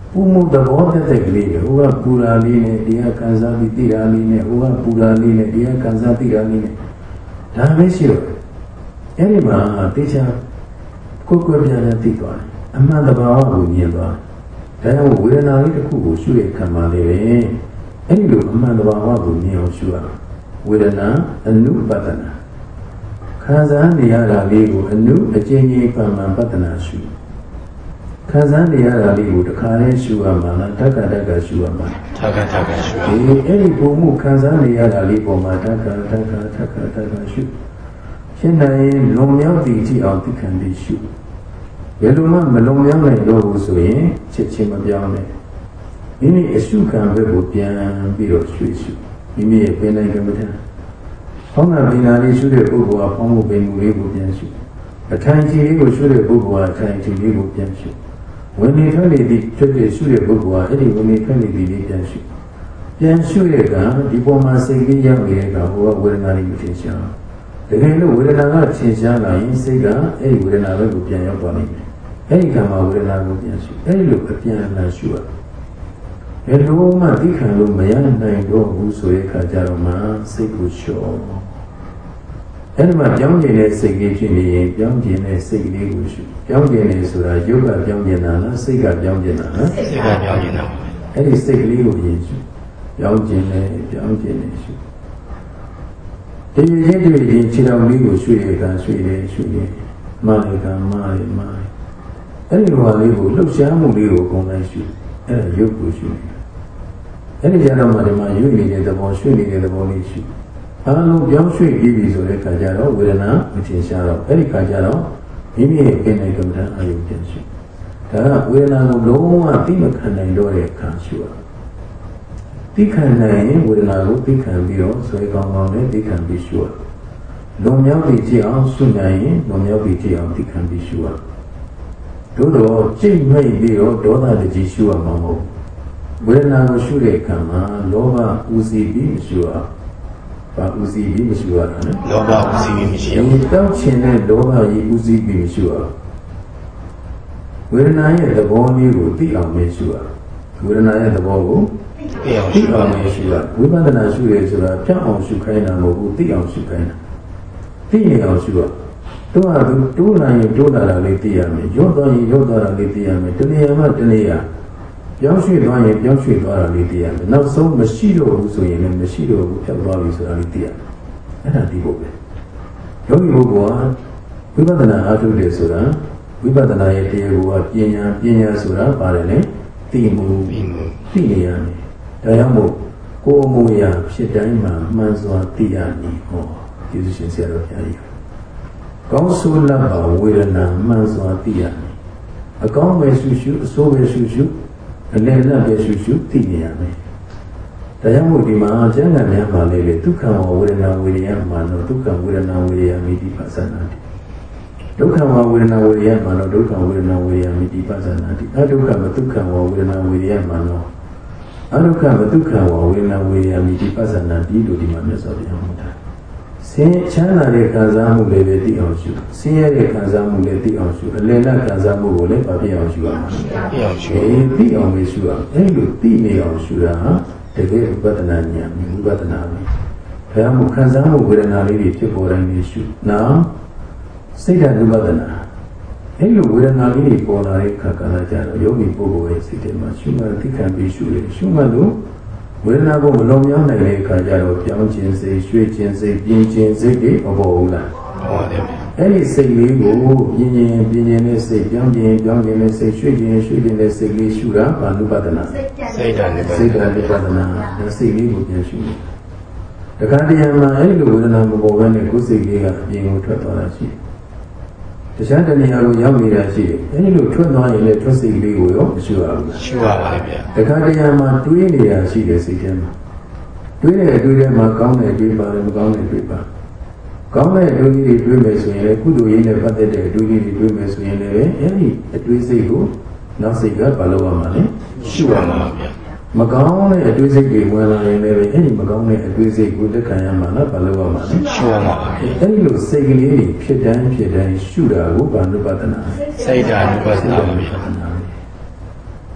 Speaker 1: ပူမှုသဘောတက်ကလေးဟိုကပူရာလေးနဲ့တရားခံစားပြီးတိရာလေးနဲ့ဟိုကပူရာလေးနဲ့တရားခံစားတိရာလေးနဲ့ဒါပဲရှိတော့အဲ့ဒီမှာတေချာကိုယ်ကိုယ်ပြန်ပြန်သိသွားတယ်အမှန်တဘာဝကိုမြင်သွားတယ်ဒါကြောင့်ဝေဒနာလေးတစ်ခုကိုရှုရခံပါလေပဲအဲ့ဒီလိုအမှန်တဘာဝကိုမြင်အောင်ရှုရဝေဒနာအနုပတနာခံစားနေရတာလေးကိုအနုအကျဉ်းကြီးပံပံပတနာရှုခံစားနေရတာလေးကိုတစ်ခါလေးရှုရမှာလားတက္ကတက္ကရှုရမှာ
Speaker 2: တက္ကတက္ကရှု
Speaker 1: ဒီအဲ့ဒီပုံမှုခံစားနေရတာလေးပေါ်မှာတက္ကတက္ကတက္ကတက္ကရှုရှင်းနိုင်လုံမြောက်တည်ကြည့်အောင်သိခံပြီးရှုဘယ်လိုမှမလုံမြောက်နိုင်တော့ဘူးဆိုရင်ချက်ချင်းမပြောင်းနဲ့မိမိအရှုခံဘက်ကိုပြန်ပြီးတော့ရွှေ့ရှုမိမိရဲ့ပင်တိုင်းကမ္မထံဟောင်းတာပင်နာလေးရှုတဲ့ပုဂ္ဂိုလ်ကဖောင်းမှုပင်မှုလေးကိုပြန်ရှုအထိုင်ကြီးလေးကိုရှုတဲ့ပုဂ္ဂိုလ်ကအထိုင်ကြီးလေးကိုပြန်ရှုဝင်နေထွက်နေသည့်ထွက်တဲ့ရှုတဲ့ပုဂ္ဂိုလ်ကအဲ့ဒီဝင်နေထွက်နေသည့်လေးပြန်ရှုပြန်ရှုတဲ့ကဒီပေါ်မှာစိတ်ကြီးရောက်နေတဲ့ကဟိုကဝေဒနာလေးမထင်ရှားတကယ်လို့ဝေဒနာကထင်ရှားလာရင်စိတ်ကအဲ့ဒီဝေဒနာဘက်ကိုပြန်ရောက်သွားနိုင်တယ်အဲ့ဒီကံမှာဝေဒနာကိုပြန်ရှုအဲ့ဒီလိုအပြန်အလှန်ရှုရဘယ်လိုမှသိခံလို့မရနိုင်တော့ဘူးဆိုတဲ့အခါကျတော့မှစိတ်ကိုလျှော့အဲ့ဒီမှာပြောင်းကျင်တဲ့စိတ်လေးဖြစ်နေရင်ပြောင်းကျင်တဲ့စိတ်လေးကိုရှုပြောင်းကျင်နေဆိုတာယုတ်ကပြောင်းကျင်တာလားစိတ်ကပြောင်းကျင်တာလား
Speaker 2: စိတ်ကပြောင်းကျင်တာ
Speaker 1: အဲ့ဒီစိတ်ကလေးကိုရင်ရှုပြောင်းကျင်နေပြောင်းကျင်နေရှုဒီရင်ဒီရင်ခြေတော်လေးကိုရွှေ့ရတာရွှေ့တယ်ရွှေ့တယ်မာရကမာရမာရအဲ့ဒီလိုဟာလေးကိုလှုပ်ရှားမှုလေးကိုအကုန်လုံးရှုအဲ့ဒါရုပ်ကိုရှုအဲ့ဒီကြတော့မှဒီမှာရွေ့နေတဲ့သဘောရွှေ့နေတဲ့သဘောလေးရှုအားလုံးပြောင်းရွှေ့ပြီးပြီဆိုတဲ့အခါကျတော့ဝေဒနာမထင်ရှားတော့အဲ့ဒီအခါကျတော့မိမိရဲ့ကိနေကမ္မဋ္ဌာန်းအာယုပြန်ရှုဒါကဝေဒနာကိုလုံးဝသိမခံနိုင်တော့တဲ့အခါရှုရသိခံနိုင်ရင်ဝေဒနာကိုသိခံပြီးတော့ဆွဲကောင်းကောင်းနဲ့သိခံပြီးရှုရလွန်မြောက်ပြီးကြည့်အောင်ရှုနိုင်ရင်လွန်မြောက်ပြီးကြည့်အောင်သိခံပြီးရှုရတို့တော့ကြိတ်မိတ်ပြီးတော့ဒေါသတကြီးရှုရမှာမဟုတ်ဝေဒနာကိုရှုတဲ့အခါမှာလောဘဥစီပြီးမရှုရဘာဥစီပြီးမရှုရတာလဲ
Speaker 2: လောဘဥစီပြီးမရှိ
Speaker 1: ဘူးဒီတောက်ချင်တဲ့လောဘကြီးဥစီပြီးမရှုရဝေဒနာရဲ့သဘောလေးကိုသိအောင်မရှုရဝေဒနာရဲ့သဘောကို
Speaker 2: သိအောင်
Speaker 1: သိအောင်မရှုရဝိပဿနာရှုရဲဆိုတာဖြတ်အောင်ရှုခိုင်းတာမဟုတ်ဘူးသိအောင်ရှုခိုင်းတာသိနေအောင်ရှုရတို့ဟာတိုးလာရင်တိုးလာတာလေးသိရမယ်ရော့သွားရင်ရော့သွားတာလေးသိရမယ်တဏှာမှတဏှာပြောင်းရွှေ့သွားရင်ပြောင်းရွှေ့သွားတာလေးသိရမယ်နောက်ဆုံးမရှိတော့ဘူးဆိုရင်လည်းမရှိတော့ဘူးဖြတ်သွားပြီဆိုတာလေးသိရမယ်အဲ့ဒါဒီဖို့ပဲယောဂီပုဂ္ဂိုလ်ကဝိပဿနာအားထုတ်တယ်ဆိုတာဝိပဿနာရဲ့တရားကိုပညာပညာဆိုတာပါတယ်လေသိမှုသိနေရမယ်ဒါကြောင့်မို့ကိုယ်အမှုရာဖြစ်တိုင်းမှာမှန်စွာသိရမည်ဟောကျေးဇူးရှင်ဆရာတော်ဘုရားကြီးကောင်းဆိုးလပ်ပါဝေဒနာမှန်စွာသိရမယ်အကောင်းပဲရှုရှုအဆိုးပဲရှုရှုအလယ်လတ်ပဲရှုရှုသိနေရမယ်ဒါကြောင့်မို့ဒီမှာကျမ်းဂန်များမှာလေလေဒုက္ခဝေဒနာဝေဒယမှာတော့ဒုက္ခဝေဒနာဝေဒယမိတိပသနာတိဒုက္ခဝေဒနာဝေဒယမှာတော့ဒုက္ခဝေဒနာဝေဒယမိတိပသနာတိအဒုက္ခမဒုက္ခဝေဒနာဝေဒယမှာတော့အဒုက္ခမဒုက္ခဝေဒနာဝေဒယမိတိပသနာတိလို့ဒီမှာမြတ်စွာဘုရားဟောတာဆင်းချမ်းသာတဲ့ခံစားမှုလေးပဲသိအောင်ရှုဆင်းရဲတဲ့ခံစားမှုလေးသိအောင်ရှုအလယ်လတ်ခံစားမှုကိုလည်းပါပြအောင်ရှုရမှာ
Speaker 2: သိအောင်ရှု
Speaker 1: အေးသိအောင်ပဲရှုရအဲ့လိုသိနေအောင်ရှုတာတကယ်ဥပဒနာဉာဏ်ဥပဒနာပဲဘယ်မှာခံစားမှုဝေဒနာလေးတွေဖြစ်ပေါ်တိုင်းလေးရှုနောက်စိတ်ဓာတ်ဥပဒနာအဲ့လိုဝေဒနာလေးတွေပေါ်လာတဲ့အခါကလည်းကြတော့ယောဂီပုဂ္ဂိုလ်ရဲ့စိတ်ထဲမှာရှုမှတ်သိခံပြီးရှုတယ်ရှုမှတ်လို့ဝေဒနာကိုမလုံးမြောက်နိုင်တဲ့အခါကျတော့ပြောင်းခြင်းစိတ်ရွှေ့ခြင်းစိတ်ပြင်းခြင်းစိတ်တွေမပေါ်ဘူးလား
Speaker 2: ပေါ်တယ်
Speaker 1: အဲ့ဒီစိတ်လေးကိုပြင်းခြင်းပြင်းခြင်းနဲ့စိတ်ပြောင်းခြင်းပြောင်းခြင်းနဲ့စိတ်ရွှေ့ခြင်းရွှေ့ခြင်းနဲ့စိတ်လေးရှုတာဘာနုပဒနာ
Speaker 2: စိတ်ဓာတ်နဲ့
Speaker 1: စိတ်ဓာတ်နဲ့ပဒနာစိတ်လေးကိုပြန်ရှုတယ်တခါတည်းမှာအဲ့လိုဝေဒနာမပေါ်ဘဲနဲ့ကိုယ်စိတ်လေးကအပြင်ကိုထွက်သွားတာရှိတယ်တခြားတဏှာကိုရောက်နေတာရှိတယ်။အဲဒီလိုထွက်သွားရင်လည်းထွက်စိတ်လေးကိုရောမရှိပါဘူး
Speaker 2: ။ရှိပါပါဗျာ
Speaker 1: ။တခါတရံမှာတွေးနေတာရှိတယ်စိတ်ထဲမှာ။တွေးတဲ့အတွေးထဲမှာကောင်းတဲ့တွေးပါတယ်မကောင်းတဲ့တွေးပါ။ကောင်းတဲ့အတွေးကြီးတွေတွေးမယ်ဆိုရင်လည်းကုသိုလ်ရေးနဲ့ပတ်သက်တဲ့အတွေးကြီးတွေတွေးမယ်ဆိုရင်လည်းအဲဒီအတွေးစိတ်ကိုနောက်စိတ်ကဘာလို့ရမှာလဲ
Speaker 2: ။ရှိပါမှာဗျာ
Speaker 1: ။မကောင်းတဲ့အတွေးစိတ်တွေဝင်လာရင်လည်းအဲဒီမကောင်းတဲ့အတွေးစိတ်ကိုလက်ခံရမှာလားဘာလို့ရမှာလဲ
Speaker 2: ။ရှိပါမှာ
Speaker 1: အဲဒီလိုစိတ်ကလေးတွေဖြစ်တိုင်းဖြစ်တိုင်းရှုတာကိုဘာနုပဒနာ
Speaker 2: စိတ်ဓာတ်နုပဒနာပါဗျာ
Speaker 1: ယ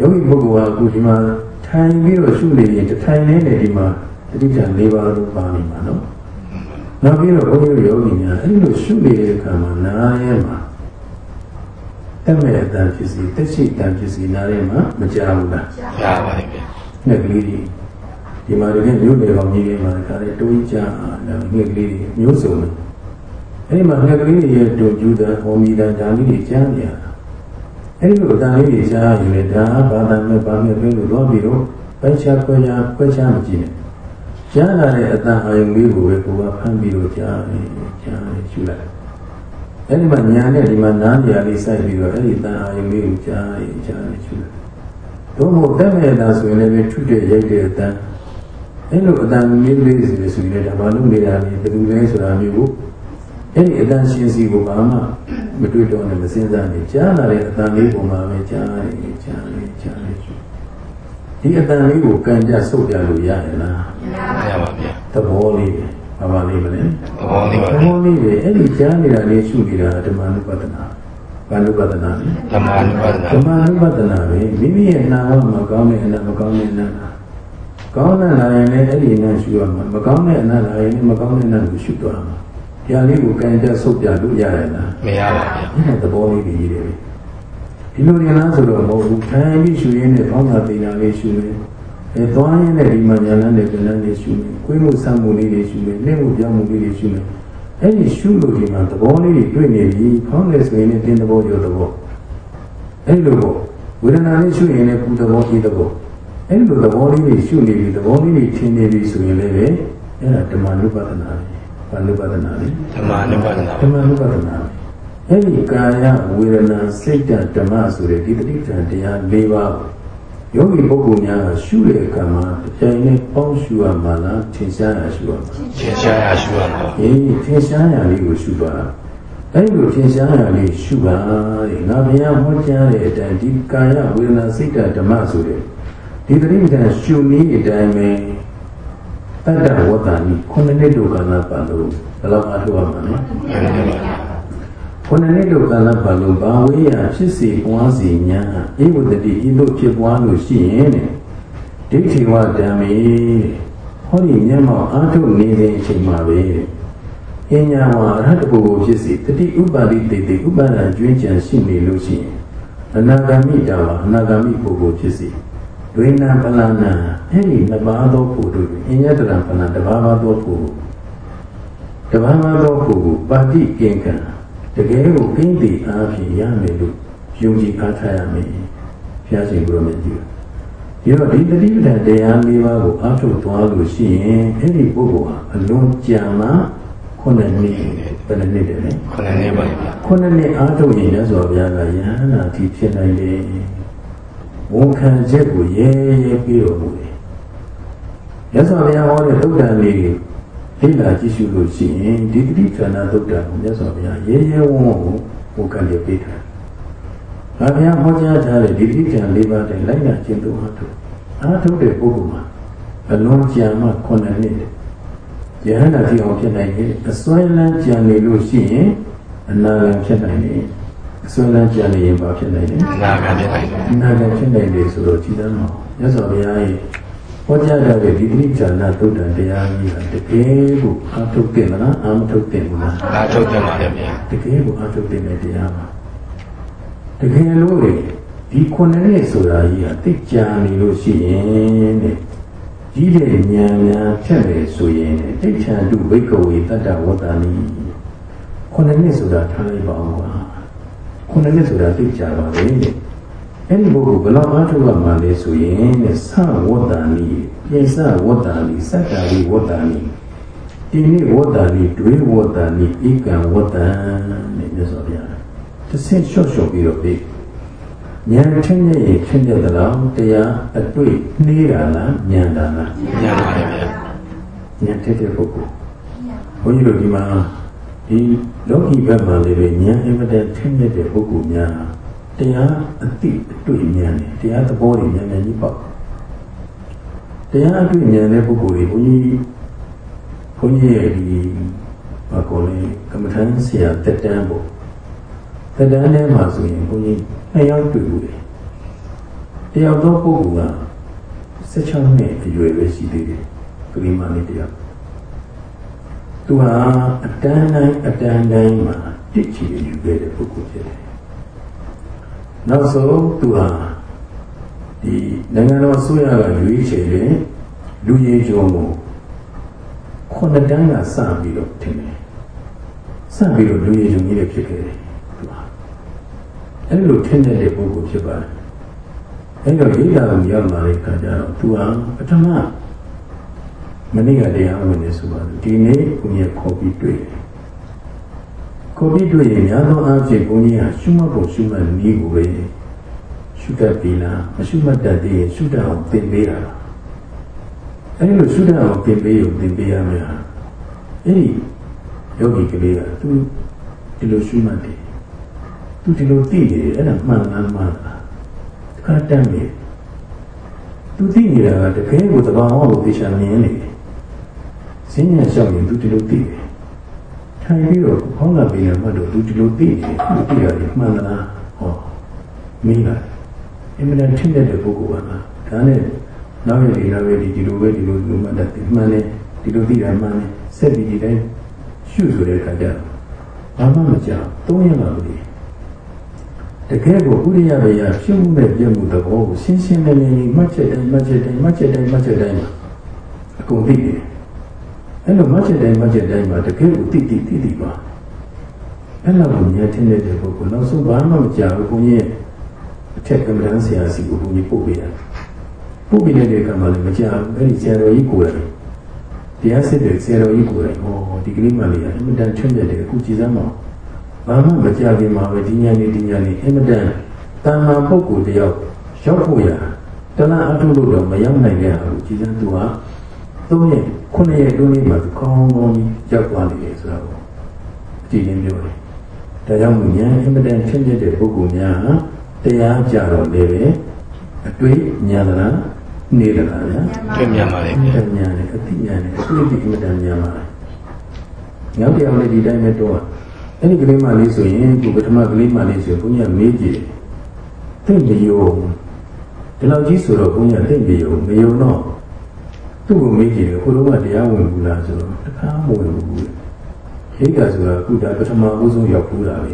Speaker 1: ယောဂီပုဂ္ဂိုလ်ကအခုဒီမှာထိုင်ပြီးတော့ရှုနေရင်ထိုင်နေတဲ့ဒီမှာတတိယ၄ပါးလို့ပါနေမှာနော်နောက်ပြီးတော့ဘုန်းကြီးယောဂီများအဲ့လိုရှုနေတဲ့အခါမှာနားရဲမှာတမဲ့အတန်ဖြစ်စီတက်ရှိတန်ဖြစ်စီနားရဲမှာမကြားဘူးလား
Speaker 2: ကြားပါတယ်ဗျာ
Speaker 1: ငှက်ကလေးတွေဒီမှာတကယ်မျိုးတွေကောင်းကြီးတွေမှာဒါလည်းတိုးကြတယ်ငှက်ကလေးတွေမျိုးစုံတယ်အဲ့ဒီမှာငှက်ကလေးတွေရဲ့တူကျူတာဟောမီတာဒါလေးတွေကြားနေရတာအဲ့ဒီလိုအတန်လေးတွေကြားယူလေဒါဘာသာမဲ့ဘာမဲ့ပဲလို့တော့ပြီးတော့ပိုင်းခြားခွဲခြားခွဲခြားမကြည့်နဲ့ကြားလာတဲ့အတန်အာယုံလေးကိုပဲကိုယ်ကဖမ်းပြီးတော့ကြားတယ်ကြားတယ်ရှုလိုက်အဲ့ဒီမှာညာနဲ့ဒီမှာနားနေရာလေးစိုက်ပြီးတော့အဲ့ဒီအတန်အာယုံလေးကိုကြားတယ်ကြားတယ်ရှုလိုက်တို့မို့တက်မဲ့အတန်ဆိုရင်လည်းထုတဲ့ရိုက်တဲ့အတန်အဲ့လိုအတန်မျိုးလေးစီဆိုရင်လည်းဒါမှလုပ်နေတာလေဘယ်လိုလဲဆိုတာမျိုးကိုအဲ့ဒီအတန်ရှင်းစီကိုဘာမှမတွေ့တော့နဲ့မစင်စားနေကြားလာတဲ့အတန်လေးပုံမှာပဲကြားတယ်ကြားတယ်ကြားတယ်ဒီအတန်လေးကိုကန်ကြဆုတ်ပြလို့ရရလား
Speaker 2: မရပါဗျာ
Speaker 1: သဘောလေးပဲဘာပါလေးမလဲ
Speaker 2: သဘောလေးပါ
Speaker 1: သဘောလေးပဲအဲ့ဒီကြားနေတာလေးရှုနေတာဓမ္မနုပဒနာဘာနုပဒနာလဲ
Speaker 2: ဓမ္မနုပဒနာ
Speaker 1: ဓမ္မနုပဒနာပဲမိမိရဲ့နာဝမကောင်းတဲ့အနာမကောင်းတဲ့အနာကောင်းတဲ့နာရင်လည်းအဲ့ဒီနာရှုရမှာမကောင်းတဲ့အနာလာရင်လည်းမကောင်းတဲ့အနာကိုရှုသွားမှာဒီအလေးကိုကန်ကြဆုတ်ပြလို့ရရလား
Speaker 2: မရပါဘူး
Speaker 1: အဲ့ဒါသဘောလေးကြီးတယ်ဒီလိုရင်လားဆိုတော့မဟုတ်ဘူးထိုင်ပြီးရှုရင်းနဲ့ဘောင်းသာတင်တာလေးရှုနေအဲသွားရင်းနဲ့ဒီမှာညာလန်းနဲ့ပြန်လန်းလေးရှုနေကိုယ်မှုဆံမှုလေးတွေရှုနေလက်မှုပြောင်းမှုလေးတွေရှုနေအဲ့ဒီရှုလို့ဒီမှာသဘောလေးတွေတွေ့နေပြီဖောင်းလေဆိုရင်လည်းတင်းသဘောရောသဘောအဲ့လိုပေါ့ဝေဒနာလေးရှုရင်လည်းပူသဘောအေးသဘောအဲ့လိုသဘောလေးတွေရှုနေပြီသဘောလေးတွေထင်နေပြီဆိုရင်လည်းပဲအဲ့ဒါဓမ္မနုပဒနာပဲဘာနုပဒနာလဲ
Speaker 2: ဓမ္မနုပဒနာ
Speaker 1: ဓမ္မနုပဒနာအဲ့ဒီကာယဝေဒနာစိတ်ဓမ္မဆိုတဲ့ဒီတတိပ္ပံတရား၄ပါးယောဂီပုဂ္ဂိုလ်များကရှုတဲ့အခါမှာတရားနဲ့ပေါင်းရှုရမှာလားထင်ရှားရရှုရမှာ
Speaker 2: ထင်ရှားရရှုရမှာ
Speaker 1: အေးထင်ရှားရလေးကိုရှုပါအဲ့လိုထင်ရှားရလေးရှုပါတဲ့ငါဘုရားဟောကြားတဲ့အတိုင်းဒီကာယဝေဒနာစိတ်ဓမ္မဆိုတဲ့ဒီတတိပ္ပံရှုနည်းအတိုင်းပဲတတ္တဝတ္တနိခုနှစ်နှစ်ဒုက္ခနာပါလို့ဘယ်လောက်အားထုတ်ရမှာလဲခုနှစ်နှစ်ဒုက္ခနာပါလို့ဘာဝေးရဖြစ်စီပွားစီညာဧဝတတိဤသို့ဖြစ်ပွားလို့ရှိရင်တဲ့ဒိဋ္ဌိဝဓမ္မေဟောဒီမျက်မှောက်အားထုတ်နေတဲ့အချိန်မှာပဲအညာဝအရဟတပုဂ္ဂိုလ်ဖြစ်စီတတိဥပါတိတေတိဥပါဒံကျွင်းကြံရှိနေလို့ရှိရင်အနာဂမိတာဝအနာဂမိပုဂ္ဂိုလ်ဖြစ်စီဒွေနာပလနာအဲ့ဒီနှစ်ပါးသောဖို့တို့အညတရပလတဘာဘာသောဖို့တဘာဘာသောဖို့ပါတိကင်္ခံတကယ်ကိုကိမ့်တိအားဖြင့်ရမယ်လို့ယုံကြည်အားထားရမယ်ဘုရားရှင်ကိုရမယ်ကြည့်ဒီတော့ဒီတတိပဋ္ဌာန်တရား၄ပါးကိုအားထုတ်သွားလို့ရှိရင်အဲ့ဒီပုဂ္ဂိုလ်ဟာအလုံးကြံမှခုနှစ်နှစ်ဘယ်နှစ်တယ်လဲ
Speaker 2: ခုနှစ်နှစ်ပါဗျာ
Speaker 1: ခုနှစ်နှစ်အားထုတ်ရင်လည်းဆိုဘုရားကယဟနာတိဖြစ်နိုင်တယ်ဝန်ခံချက်ကိုရဲရဲပြီးတော်မူတယ်။ရသော်ဘုရားဟောတဲ့သုတ္တန်လေးလေ့လာကြည့်ရှုလို့ရှိရင်ဒီတိဋ္ဌာနာသုတ္တန်ကိုရသော်ဘုရားရဲရဲဝံ့ဝံ့ကိုဝန်ခံရပေးတယ်။ဒါဘုရားဟောကြားထားတဲ့ဒီတိဋ္ဌာန်လေးပါးတိုင်လိုက်နာခြင်းတို့အားထုတ်အားထုတ်တဲ့ပုဂ္ဂိုလ်မှာအလုံးကြံမှခုနှစ်နှစ်ယဟန္တာတိအောင်ဖြစ်နိုင်တယ်အစွဲလန်းကြံနေလို့ရှိရင်အနာဂတ်ဖြစ်နိုင်တယ်အစွဲလန်းကြံနေရင်ဘာဖြစ်နိုင်လဲ
Speaker 2: အနာဂတ်ဖြစ်နိုင်တယ်
Speaker 1: အနာဂတ်ဖြစ်နိုင်တယ်ဆိုတော့ကြည်တမ်းတော့ရသော်ဘုရားရဲ့ဟောကြားတဲ့ဒီတိဋ္ဌာနာသုတ္တန်တရားကြီးဟာတကယ်ကိုအားထုတ်တယ်မလားအာမထုတ်တယ်မလား
Speaker 2: အားထုတ်တယ်ပါလေဗျာ
Speaker 1: တကယ်ကိုအားထုတ်တယ်တဲ့တရားပါတကယ်လို့ဒီခုနှစ်နှစ်ဆိုတာကြီးဟာသိကြနေလို့ရှိရင်တဲ့ကြီးတဲ့ဉာဏ်များဖြတ်လေဆိုရင်တိဋ္ဌာတုဘိကဝေတတ္တဝတ္တနိခုနှစ်နှစ်ဆိုတာထားလိုက်ပါဦးပါခုနှစ်နှစ်ဆိုတာသိကြပါလေတဲ့အဲ့ဒီဘုရားဘယ်လောက်အားထုတ်ရမှာလဲဆိုရင်တဲ့သဝတ္တနိပိစဝတ္တနိစက္ကာဝိဝတ္တနိဒီနေ့ဝတ္တနိဒွေဝတ္တနိဧကံဝတ္တံတဲ့မြတ်စွာဘုရားတစ်ဆင့်လျှော့လျှော့ပြီးတော့ပြီးဉာဏ်ထင်းရဲ့ထင်းတဲ့တရားတရားအတွေ့နှေးတာလားဉာဏ်တာလား
Speaker 2: ဉာဏ်ပါဗျာဉာ
Speaker 1: ဏ်ထက်တဲ့ပုဂ္ဂိုလ်ဘုန်းကြီးတို့ဒီမှာဒီလောကီဘက်မှာလည်းပဲဉာဏ်အမတန်ထင်းတဲ့ပုဂ္ဂိုလ်များတရားအသိအတွေ့ဉာဏ်နဲ့တရားသဘောတွေဉာဏ်နဲ့ကြီးပေါ့တရားအတွေ့ဉာဏ်တဲ့ပုဂ္ဂိုလ်တွေဘုန်းကြီးဘုန်းကြီးရဲ့ဒီဘာကိုလဲကမ္မထမ်းဆရာတက်တန်းပေါ့တက်တန်းထဲမှာဆိုရင်ဘုန်းကြီးနှစ်ယောက်တွေ့ဘူးလေတယောက်သောပုဂ္ဂိုလ်ကสิบหกနှစ်အရွယ်ပဲရှိသေးတယ်ကလေးမလေးတယောက်သူဟာအတန်းတိုင်းအတန်းတိုင်းမှာတစ်ချီယူခဲ့တဲ့ပုဂ္ဂိုလ်ဖြစ်တယ်နောက်ဆုံးသူဟာဒီနိုင်ငံတော်အစိုးရကရွေးချယ်တဲ့လူကြီးကျော်ကိုခုနှစ်တန်းကစပြီးတော့ထင်တယ်စပြီးတော့လူကြီးကျော်ကြီးတွေဖြစ်ခဲ့တယ်သူဟာအဲ့လိုထင်တဲ့ပုဂ္ဂိုလ်ဖြစ်ပါတယ်အဲ့တော့ရိတာကိုရောက်လာတဲ့အခါကျတော့သူဟာပထမမနေ့ကတရားဝင်နေဆိုပါတော့ဒီနေ့ကိုကြီးခေါ်ပြီးတွေ့တယ်ခေါ်ပြီးတွေ့ရင်များသောအားဖြင့်ကိုကြီးကရှုမှတ်ဖို့ရှုမှတ်နည်းကိုပဲရှုတတ်ပြီလားမရှုမှတ်တတ်သေးရင်ရှုတတ်အောင်သင်ပေးတာပါအဲ့လိုရှုတတ်အောင်သင်ပေးရုံသင်ပေးရမယ်ဟာအဲ့ဒီယောဂီကလေးကသူဒီလိုရှုမှတ်တယ်သူဒီလိုသိနေတယ်အဲ့ဒါမှန်လားမှန်လားခါတမ်းနေသူသိနေတာကတကယ်ကိုသဘာဝကိုသိချင်မြင်နေတယ်စဉ္ညာလျှောက်ရင်သူဒီလိုသိတယ်ထိုင်ပြီးတော့ခေါင်းလာပြီးတော့မှတော့သူဒီလိုသိနေတယ်သူသိရတယ်မှန်လားဟောမင်းလားအမှန်တန်ထင်တဲ့ပုဂ္ဂိုလ်ကလားဒါနဲ့နောက်ရည်နောက်ရည်ဒီလိုပဲဒီလိုလိုမှတ်တယ်မှန်တယ်ဒီလိုသိတာမှန်တယ်ဆက်ပြီးဒီတိုင်းရှုဆိုတဲ့အခါကျတော့ဘာမှမကြောက်သုံးရမှာမလို့တကယ်ကိုဥရိယဘေယဖြစ်မှုနဲ့ပြမှုသဘောကိုရှင်းရှင်းလင်းလင်းမှတ်ချက်တိုင်းမှတ်ချက်တိုင်းမှတ်ချက်တိုင်းမှတ်ချက်တိုင်းမှာအကုန်သိတယ်အဲ့လိုမှတ်ချက်တိုင်းမှတ်ချက်တိုင်းမှာတကယ်ကိုသိသိသိသိပါအဲ့လိုကိုမြတ်ထင်းတဲ့ပုဂ္ဂိုလ်နောက်ဆုံးဘာမှမကြောက်ဘူးဘုန်းကြီးအထက်ကမ္ဘာဆရာစီကိုဘုန်းကြီးပို့ပေးတယ်ပို့ပေးတဲ့အခါမှာလည်းမကြောက်အဲ့ဒီဆရာတော်ကြီးကိုယ်တိုင်တရားစစ်တဲ့ဆရာတော်ကြီးကိုယ်တိုင်ဟောဒီကလေးမလေးကအမှန်တန်ချွတ်တဲ့အခုကြည်စမ်းပါဘာမှမကြခင်မှာပဲဒီညာနေဒီညာနေအင်မတန်တာမန်ပုဂ္ဂိုလ်တယောက်ရောက်ဖို့ရတလားအထုလို့တော့မရောက်နိုင်တဲ့ဟာကိုကြည်စမ်းသူဟာသုံးရက်ခုနှစ်ရက်တွင်းလေးမှာကောင်းကောင်းကြီးရောက်သွားနေတယ်ဆိုတော့အကြည့်ရင်းပြောတယ်ဒါကြောင့်ဉာဏ်အင်မတန်ချင့်တဲ့ပုဂ္ဂိုလ်များဟာတရားကြတော့လည်းပဲအတွေ့ဉာဏ်လားနေတယ်လားဗျာ
Speaker 2: တွေ့မြင်ပါလေဗျာ
Speaker 1: ဉာဏ်နဲ့အသိဉာဏ်နဲ့အတွေ့အကြုံအင်မတန်ဉာဏ်ပါလေနောက်တရားလည်းဒီတိုင်းပဲတော့အဲ့ဒီကလေးမလေးဆိုရင်ကိုပထမကလေးမလေးဆိုဘုန်းကြီးမေးကြည့်တယ်သိမယုံဒီလောက်ကြီးဆိုတော့ဘုန်းကြီးသိမယုံမယုံတော့သူ့ကိုမေးကြည့်တယ်ဟိုတော့ကတရားဝင်ဘူးလားဆိုတော့တခါမဝင်ဘူးဟိကဆိုတာကုတာပထမဦးဆုံးရောက်ဘူးတာပဲ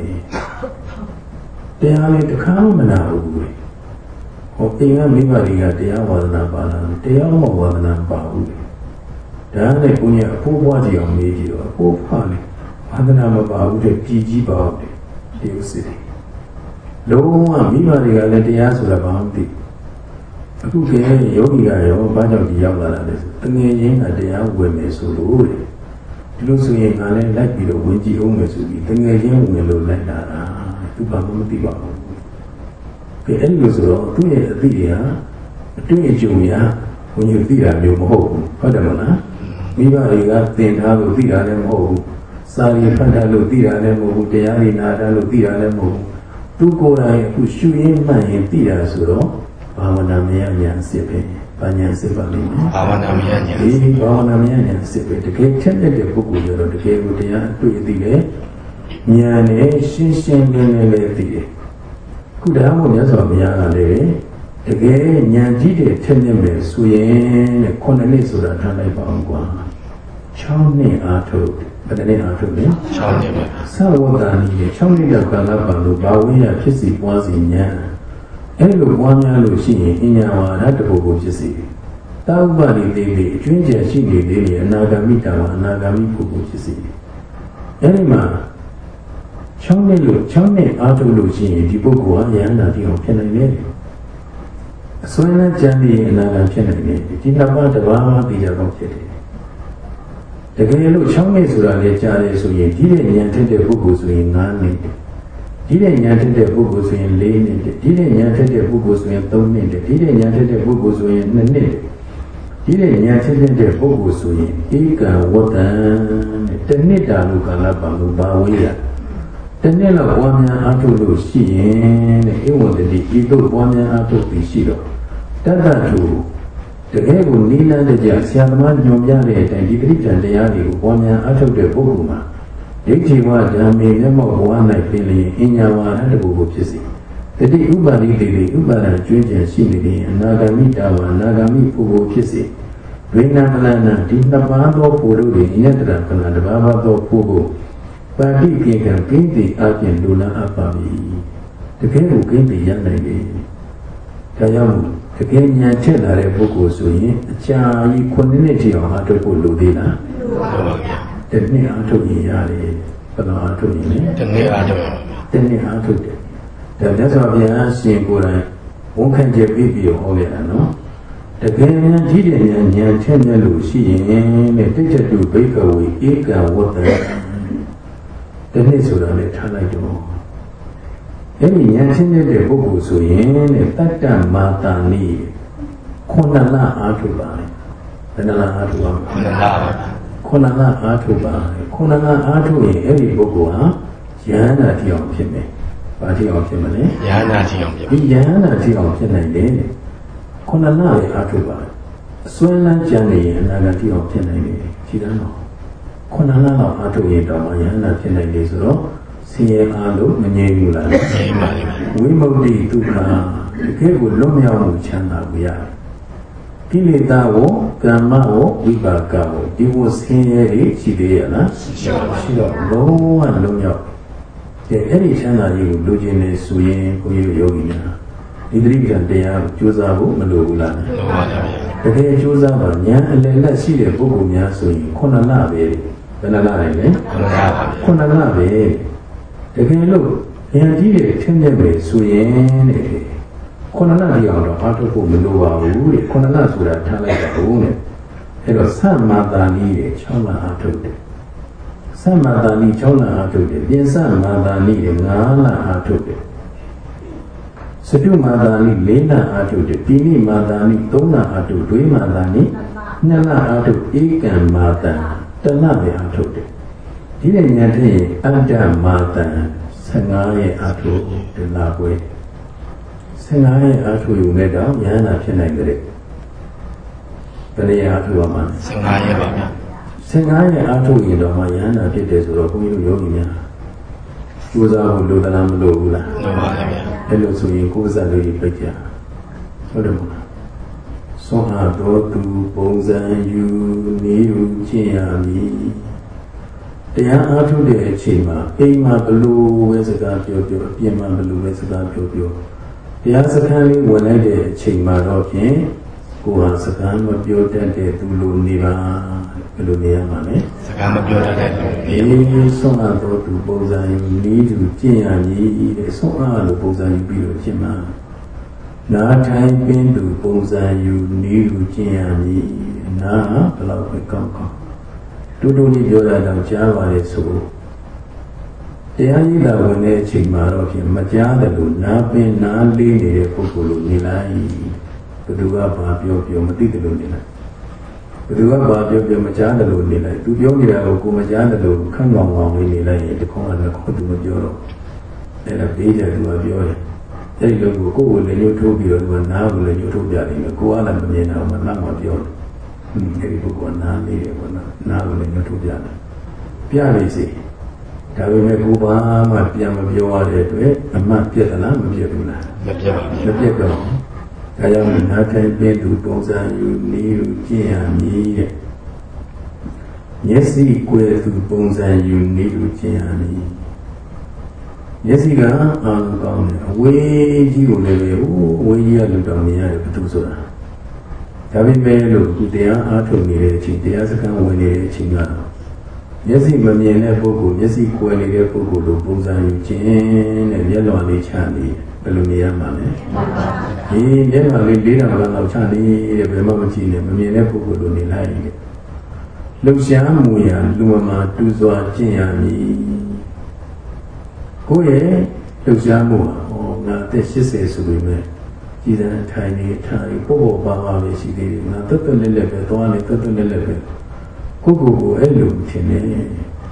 Speaker 1: တရားလေးတခါမှမနာဘူးဟောအိမ်ကမိဘတွေကတရားဝါဒနာပါလားတရားမဝါဒနာပါဘူးဒါနဲ့ဘုန်းကြီးအဖိုးဘွားကြီးအောင်မေးကြည့်တော့အဖိုးဖွားလေဘာဒနာမပါဘူးတဲ့ကြည်ကြီးပါဟုတ်တယ်ဒီဥစ္စာတွေလုံးဝမိဘတွေကလည်းတရားဆိုတာဘာမှမသိအခုကဲယောဂီကရောဘာကြောင့်ဒီရောက်လာတာလဲဆိုတငယ်ချင်းကတရားဝင်မယ်ဆိုလို့တဲ့ဒီလိုဆိုရင်ငါလည်းလိုက်ပြီးတော့ဝင်ကြည့်အောင်မယ်ဆိုပြီးတငယ်ချင်းဝင်လို့လိုက်လာတာသူဘာမှမသိပါဘူးကဲအဲ့ဒီလိုဆိုတော့သူ့ရဲ့အသိတွေဟာအတွေ့အကြုံများဘုန်းကြီးသိတာမျိုးမဟုတ်ဘူးဟုတ်တယ်မလားမိဘတွေကသင်ထားလို့သိတာလည်းမဟုတ်ဘူးစာရီဖတ်တာလို့သိတာလည်းမဟုတ်ဘူးတရားရည်နာတာလို့သိတာလည်းမဟုတ်ဘူးသူကိုယ်တိုင်အခုရှုရင်းမှန်ရင်သိတာဆိုတော့ဘာဝနာမယဉာဏ်စစ်ပဲဘာဉာဏ်စစ်ပါလိမ့်မယ်
Speaker 2: ဘာဝနာမယဉာဏ်
Speaker 1: ဒီဘာဝနာမယဉာဏ်စစ်ပဲတကယ်ထက်တဲ့ပုဂ္ဂိုလ်ရောတကယ်ကိုတရားအတွေ့အသိလေဉာဏ်နဲ့ရှင်းရှင်းလင်းလင်းလေးသိတယ်ခုဒါမှမဟုတ်မြတ်စွာဘုရားကလည်းတကယ်ဉာဏ်ကြီးတဲ့ထက်မြက်မယ်ဆိုရင်တဲ့ခုနှစ်နှစ်ဆိုတာထားလိုက်ပါအောင်ကွာ၆နှစ်အားထုတ်ဘယ်နဲ့အားထုတ်လဲ
Speaker 2: ၆နှစ်ပဲ
Speaker 1: သဝတ္တန်ကြီး၆နှစ်လောက်ကာလပတ်လို့ဘာဝိညာဖြစ်စီပွားစီဉာဏ်အဲ့လိုပွားများလို့ရှိရင်အညာဝါဒတပုဂ္ဂိုလ်ဖြစ်စီတောက်ပါလိလေးလေးအကျွင်းကျယ်ရှိနေသေးတယ်အနာဂမိတာဝအနာဂမိပုဂ္ဂိုလ်ဖြစ်စီအဲ့ဒီမှာ၆နှစ်လို့၆နှစ်အားထုတ်လို့ရှိရင်ဒီပုဂ္ဂိုလ်ဟာယန္တာတိအောင်ဖြစ်နိုင်တယ်အစွမ်းနဲ့ကြံပြီးအနာဂတ်ဖြစ်နိုင်တယ်ဒီနှစ်ပါးတစ်ပါးမှသိကြတော့ဖြစ်တယ်တကယ်လို့၆နှစ်ဆိုတာလည်းကြားတယ်ဆိုရင်ဒီတဲ့ဉာဏ်ထက်တဲ့ပုဂ္ဂိုလ်ဆိုရင်၅နှစ်ဒီတဲ့ဉာဏ်ထက်တဲ့ပုဂ္ဂိုလ်ဆိုရင်၄နှစ်ဒီတဲ့ဉာဏ်ထက်တဲ့ပုဂ္ဂိုလ်ဆိုရင်၃နှစ်ဒီတဲ့ဉာဏ်ထက်တဲ့ပုဂ္ဂိုလ်ဆိုရင်၂နှစ်ဒီတဲ့ဉာဏ်ထက်တဲ့ပုဂ္ဂိုလ်ဆိုရင်ဧကံဝတ္တံတနှစ်တာလူကာလပါလို့ဘာဝေးရတနေ့လောက်ပွားများအားထုတ်လို့ရှိရင်တဲ့ဧဝံတတိဤသို့ပွားများအားထုတ်ပြီးရှိတော့တတ္တထုတကယ်ကိုနိလန်းတဲ့ကြဆရာသမားညွှန်ပြတဲ့အတိုင်းဒီပဋိပ္ပံတရားတွေကိုပွားများအားထုတ်တဲ့ပုဂ္ဂိုလ်မှာဒိဋ္ဌိဝဓမ္မေမျက်မှောက်ဘဝ၌ပြင်လျင်အညာဝါဒတပုဂ္ဂိုလ်ဖြစ်စီတတိဥပါတိတိဥပါဒံကျွင်းကျင်ရှိနေတဲ့အနာဂမိတာဝအနာဂမိပုဂ္ဂိုလ်ဖြစ်စေဒွေနာပလနာဒီနှစ်ပါးသောပုရုတွေညတ္တရပလတဘာဘာသောပုဂ္ဂိုလ်ပါတိပြေကံကင်းတိအပြင်လူနာအပ်ပါပြီတကယ်ကိုကင်းတိရနိုင်တယ်ဒါကြောင့်တကယ်ဉာဏ်ထက်လာတဲ့ပုဂ္ဂိုလ်ဆိုရင်အကြာကြီးခုနှစ်နှစ်ထိအောင်အားထုတ်ဖို့လိုသေးလားလိုပါဗျာတနည်းအားထုတ်ရင်ရတယ်ဘယ်လိုအားထုတ်ရင်လဲတနည်းအားထုတ်ပါဗျာတနည်းအားထုတ်တယ်ဒါမြတ်စွာဘုရားရှင်ကိုယ်တိုင်ဝန်ခံချက်ပြီးပြီးဟောခဲ့တာနော်တကယ်ဉာဏ်ကြီးတဲ့ဉာဏ်ဉာဏ်ထက်မြက်လို့ရှိရင်တဲ့တိကျတုဘိကဝေဧကံဝတ္တတနည်းဆိုတာလည်းထားလိုက်တော့အဲ့ဒီဉာဏ်ချင်းတဲ့ပုဂ္ဂိုလ်ဆိုရင်တဲ့တတ္တမာတာနိခုနလအားထုတ်ပါလေဘယ်နှလအားထုတ်ပါခုနလပါခုနလအားထုတ်ပါခုနလအားထုတ်ရင်အဲ့ဒီပုဂ္ဂိုလ်ဟာယန္တာတိအောင်ဖြစ်မယ်ဘာတိအောင်ဖြစ်မလဲယန္တာတိအောင်ဖြစ်ဒီယန္တာတိအောင်ဖြစ်နိုင်တယ်ခုနလရဲ့အားထုတ်ပါအစွမ်းလန်းကြံနေရင်အနာဂတ်တိအောင်ဖြစ်နိုင်တယ်ခြေတန်းတော့ခုနလလောက်အားထုတ်ရင်တော့ယန္တာဖြစ်နိုင်တယ်ဆိုတော့ဆင်းရဲအားလို့မငြိမ်းဘူးလားငြိမ်းပါလိမ့်မယ်ဝိမု ക്തി ဒုက္ခတကယ်ကိုလွတ်မြောက်မှုချမ်းသာကိုရတယ်ကိလေသာကိုကမ္မကိုဝိပါကကိုဒီကိုဆင်းရဲတွေရှိသေးရလားရှိပါရှိတော့လုံးဝလွတ်မြောက်တဲ့အဲ့ဒီချမ်းသာကြီးကိုလိုချင်နေဆိုရင်ကိုကြီးယောဂီများဒီတိပ္ပံတရားကိုကြိုးစားဖို့မလိုဘူးလားလိုပါဗျာတကယ်ကြိုးစားပါဉာဏ်အလယ်လက်ရှိတဲ့ပုဂ္ဂိုလ်များဆိုရင်ခုနလပဲဘယ်နှလလဲလဲခုနလပါခုနလပဲတကယ်လို့ဉာဏ်ကြီးတွေထင်မြင်ပဲဆိုရင်တဲ့ခုနလဒီအောင်တော့အားထုတ်ဖို့မလိုပါဘူးတဲ့ခုနလဆိုတာထားလိုက်တာဟုတ်နဲ့အဲ့တော့သမတာနည်းတဲ့၆လအားထုတ်တယ်သမတာနည်း၆လအားထုတ်တယ်ပြင်သမတာနည်းတဲ့၅လအားထုတ်တယ်စတုမာတာနည်း၄လအားထုတ်တယ်ပိဋိမာတာနည်း၃လအားထုတ်ဒွေမာတာနည်း၂လအားထုတ်ဧကံမာတာတလပဲအားထုတ်တယ်ဒီနေ့ညတဲ့အတ္တမာတံဆယ်ငါးရဲ့အာထုဒလာကွယ်ဆယ်ငါးရဲ့အာထုယူနဲ့တော့ဉာဏ်နာဖြစ်နိုင်ကြတယ်ဘယ်နေရာအာထုပါမှာဆယ်ငါးရဲ့ပါဗျာဆယ်ငါးရဲ့အာထုရင်တော့မှဉာဏ်နာဖြစ်တယ်ဆိုတော့ဘုန်းကြီးတို့ယောဂီများကြိုးစားဖို့လိုသလားမလိုဘူးလားလိုပါဗျာအဲ့လိုဆိုရင်ကိုယ်စားလေးပြကြဟုတ်တယ်မဟုတ်လားသောဟာတော်သူပုံစံယူနေယူကျင့်ရမည်တရားအားထုတ်တဲ့အချိန်မှာအိမ်မှာဘလို့ပဲစကားပြောပြောအပြင်မှာဘလို့ပဲစကားပြောပြောတရားစခန်းလေးဝင်လိုက်တဲ့အချိန်မှာတော့ဖြင့်ကိုယ်ဟာစကားမပြောတတ်တဲ့သူလိုနေပါဘယ်လိုနေရမှာလဲစကားမပြောတတ်တဲ့သူအေးဆုံးအားတော့သူပုံစံယူနေသူကျင့်ရမည်တဲ့ဆုံးအားလို့ပုံစံယူပြီးတော့ကျင့်မှာနာထိုင်ပင်သူပုံစံယူနေသူကျင့်ရမည်နာဘယ်လောက်ပဲကောင်းကောင်းတူတူလေးပြောတာတော့ကြားပါလေဆိုတရားရည်တာဝင်တဲ့အချိန်မှာတော့ဖြင့်မကြားတယ်လို့နားပင်နားလေးနေတဲ့ပုဂ္ဂိုလ်လိုနေလိုက်ဘယ်သူကဘာပြောပြောမသိတယ်လို့နေလိုက်ဘယ်သူကဘာပြောပြောမကြားတယ်လို့နေလိုက်သူပြောနေတာကိုကိုမကြားတယ်လို့ခန့်ကောင်ကောင်လေးနေလိုက်ရင်တခေါက်ကလည်းခေါ်သူမပြောတော့အဲ့ဒါဘေးကြသူကပြောတယ်အဲ့ဒီလိုကိုကိုယ်ကိုလည်းညှို့ထိုးပြီးတော့သူကနားကိုလည်းညှို့ထိုးပြတယ်ကိုကလည်းမမြင်တော့မှနားမှာပြောတယ်အဲဒီပုဂ္ဂိုလ်နားနေတယ်ပေါ့နော်နားကိုလည်းညှို့ထုတ်ပြတယ်ပြနေစီဒါပေမဲ့ကိုဘာမှပြန်မပြောရတဲ့အတွက်အမှတ်ပြက်သလားမပြက်ဘူးလားမပြက်ပါဘူးမပြက်တော့ဒါကြောင့်နားထိုင်ပြသူပုံစံယူနေယူကျင့်ရမည်တဲ့မျက်စိကွယ်သူပုံစံယူနေယူကျင့်ရမည်မျက်စိကအာရုံကောင်းတယ်အဝေးကြီးကိုလည်းပဲဟိုအဝေးကြီးကလူတော်မြင်ရတယ်ဘယ်သူဆိုတာဒါပေမဲ့လို့ဒီတရားအားထုတ်နေတဲ့အချိန်တရားစခန်းဝင်နေတဲ့အချိန်ကတော့မျက်စိမမြင်တဲ့ပုဂ္ဂိုလ်မျက်စိကွယ်နေတဲ့ပုဂ္ဂိုလ်လိုပုံစံယူခြင်းနဲ့မျက်လွန်လေးချနေဘယ်လိုနေရမှာလဲဒီမျက်လွန်လေးလေးတောင်လောက်ချနေတဲ့ဘယ်မှမကြည့်နဲ့မမြင်တဲ့ပုဂ္ဂိုလ်လိုနေလိုက်တယ်လှုပ်ရှားမှုရာလူမမာတူစွာကျင့်ရမည်ကိုယ့်ရဲ့လှုပ်ရှားမှုဟာဟောငါအသက်၈၀ဆိုပေမဲ့ဒီတန်းထိုင်နေထိုင်ပို့ပေါ်ပါပါပဲရှိသေးတယ်ငါတွတ်တွတ်လက်လက်ပဲသွားနေတွတ်တွတ်လက်လက်ပဲကိုကိုကိုအဲ့လိုထင်နေတကယ်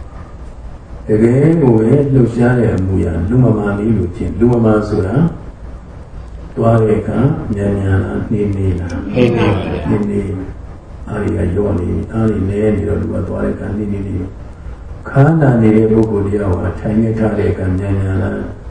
Speaker 1: ကိုပဲလှုပ်ရှားတဲ့အမှုရာလူမမာလေးလို့ကျင့်လူမမာဆိုတာသွားတဲ့အခါမြန်မြန်လားနှင်းနေလားနှင်းနေပါလေနှင်းနေအားရရောနေအားရနေနေတော့သူကသွားတဲ့အခါနှင်းနေနေခါနာနေတဲ့ပုဂ္ဂိုလ်တရားဟာထိုင်နေထားတဲ့အခါမြန်မြန်လား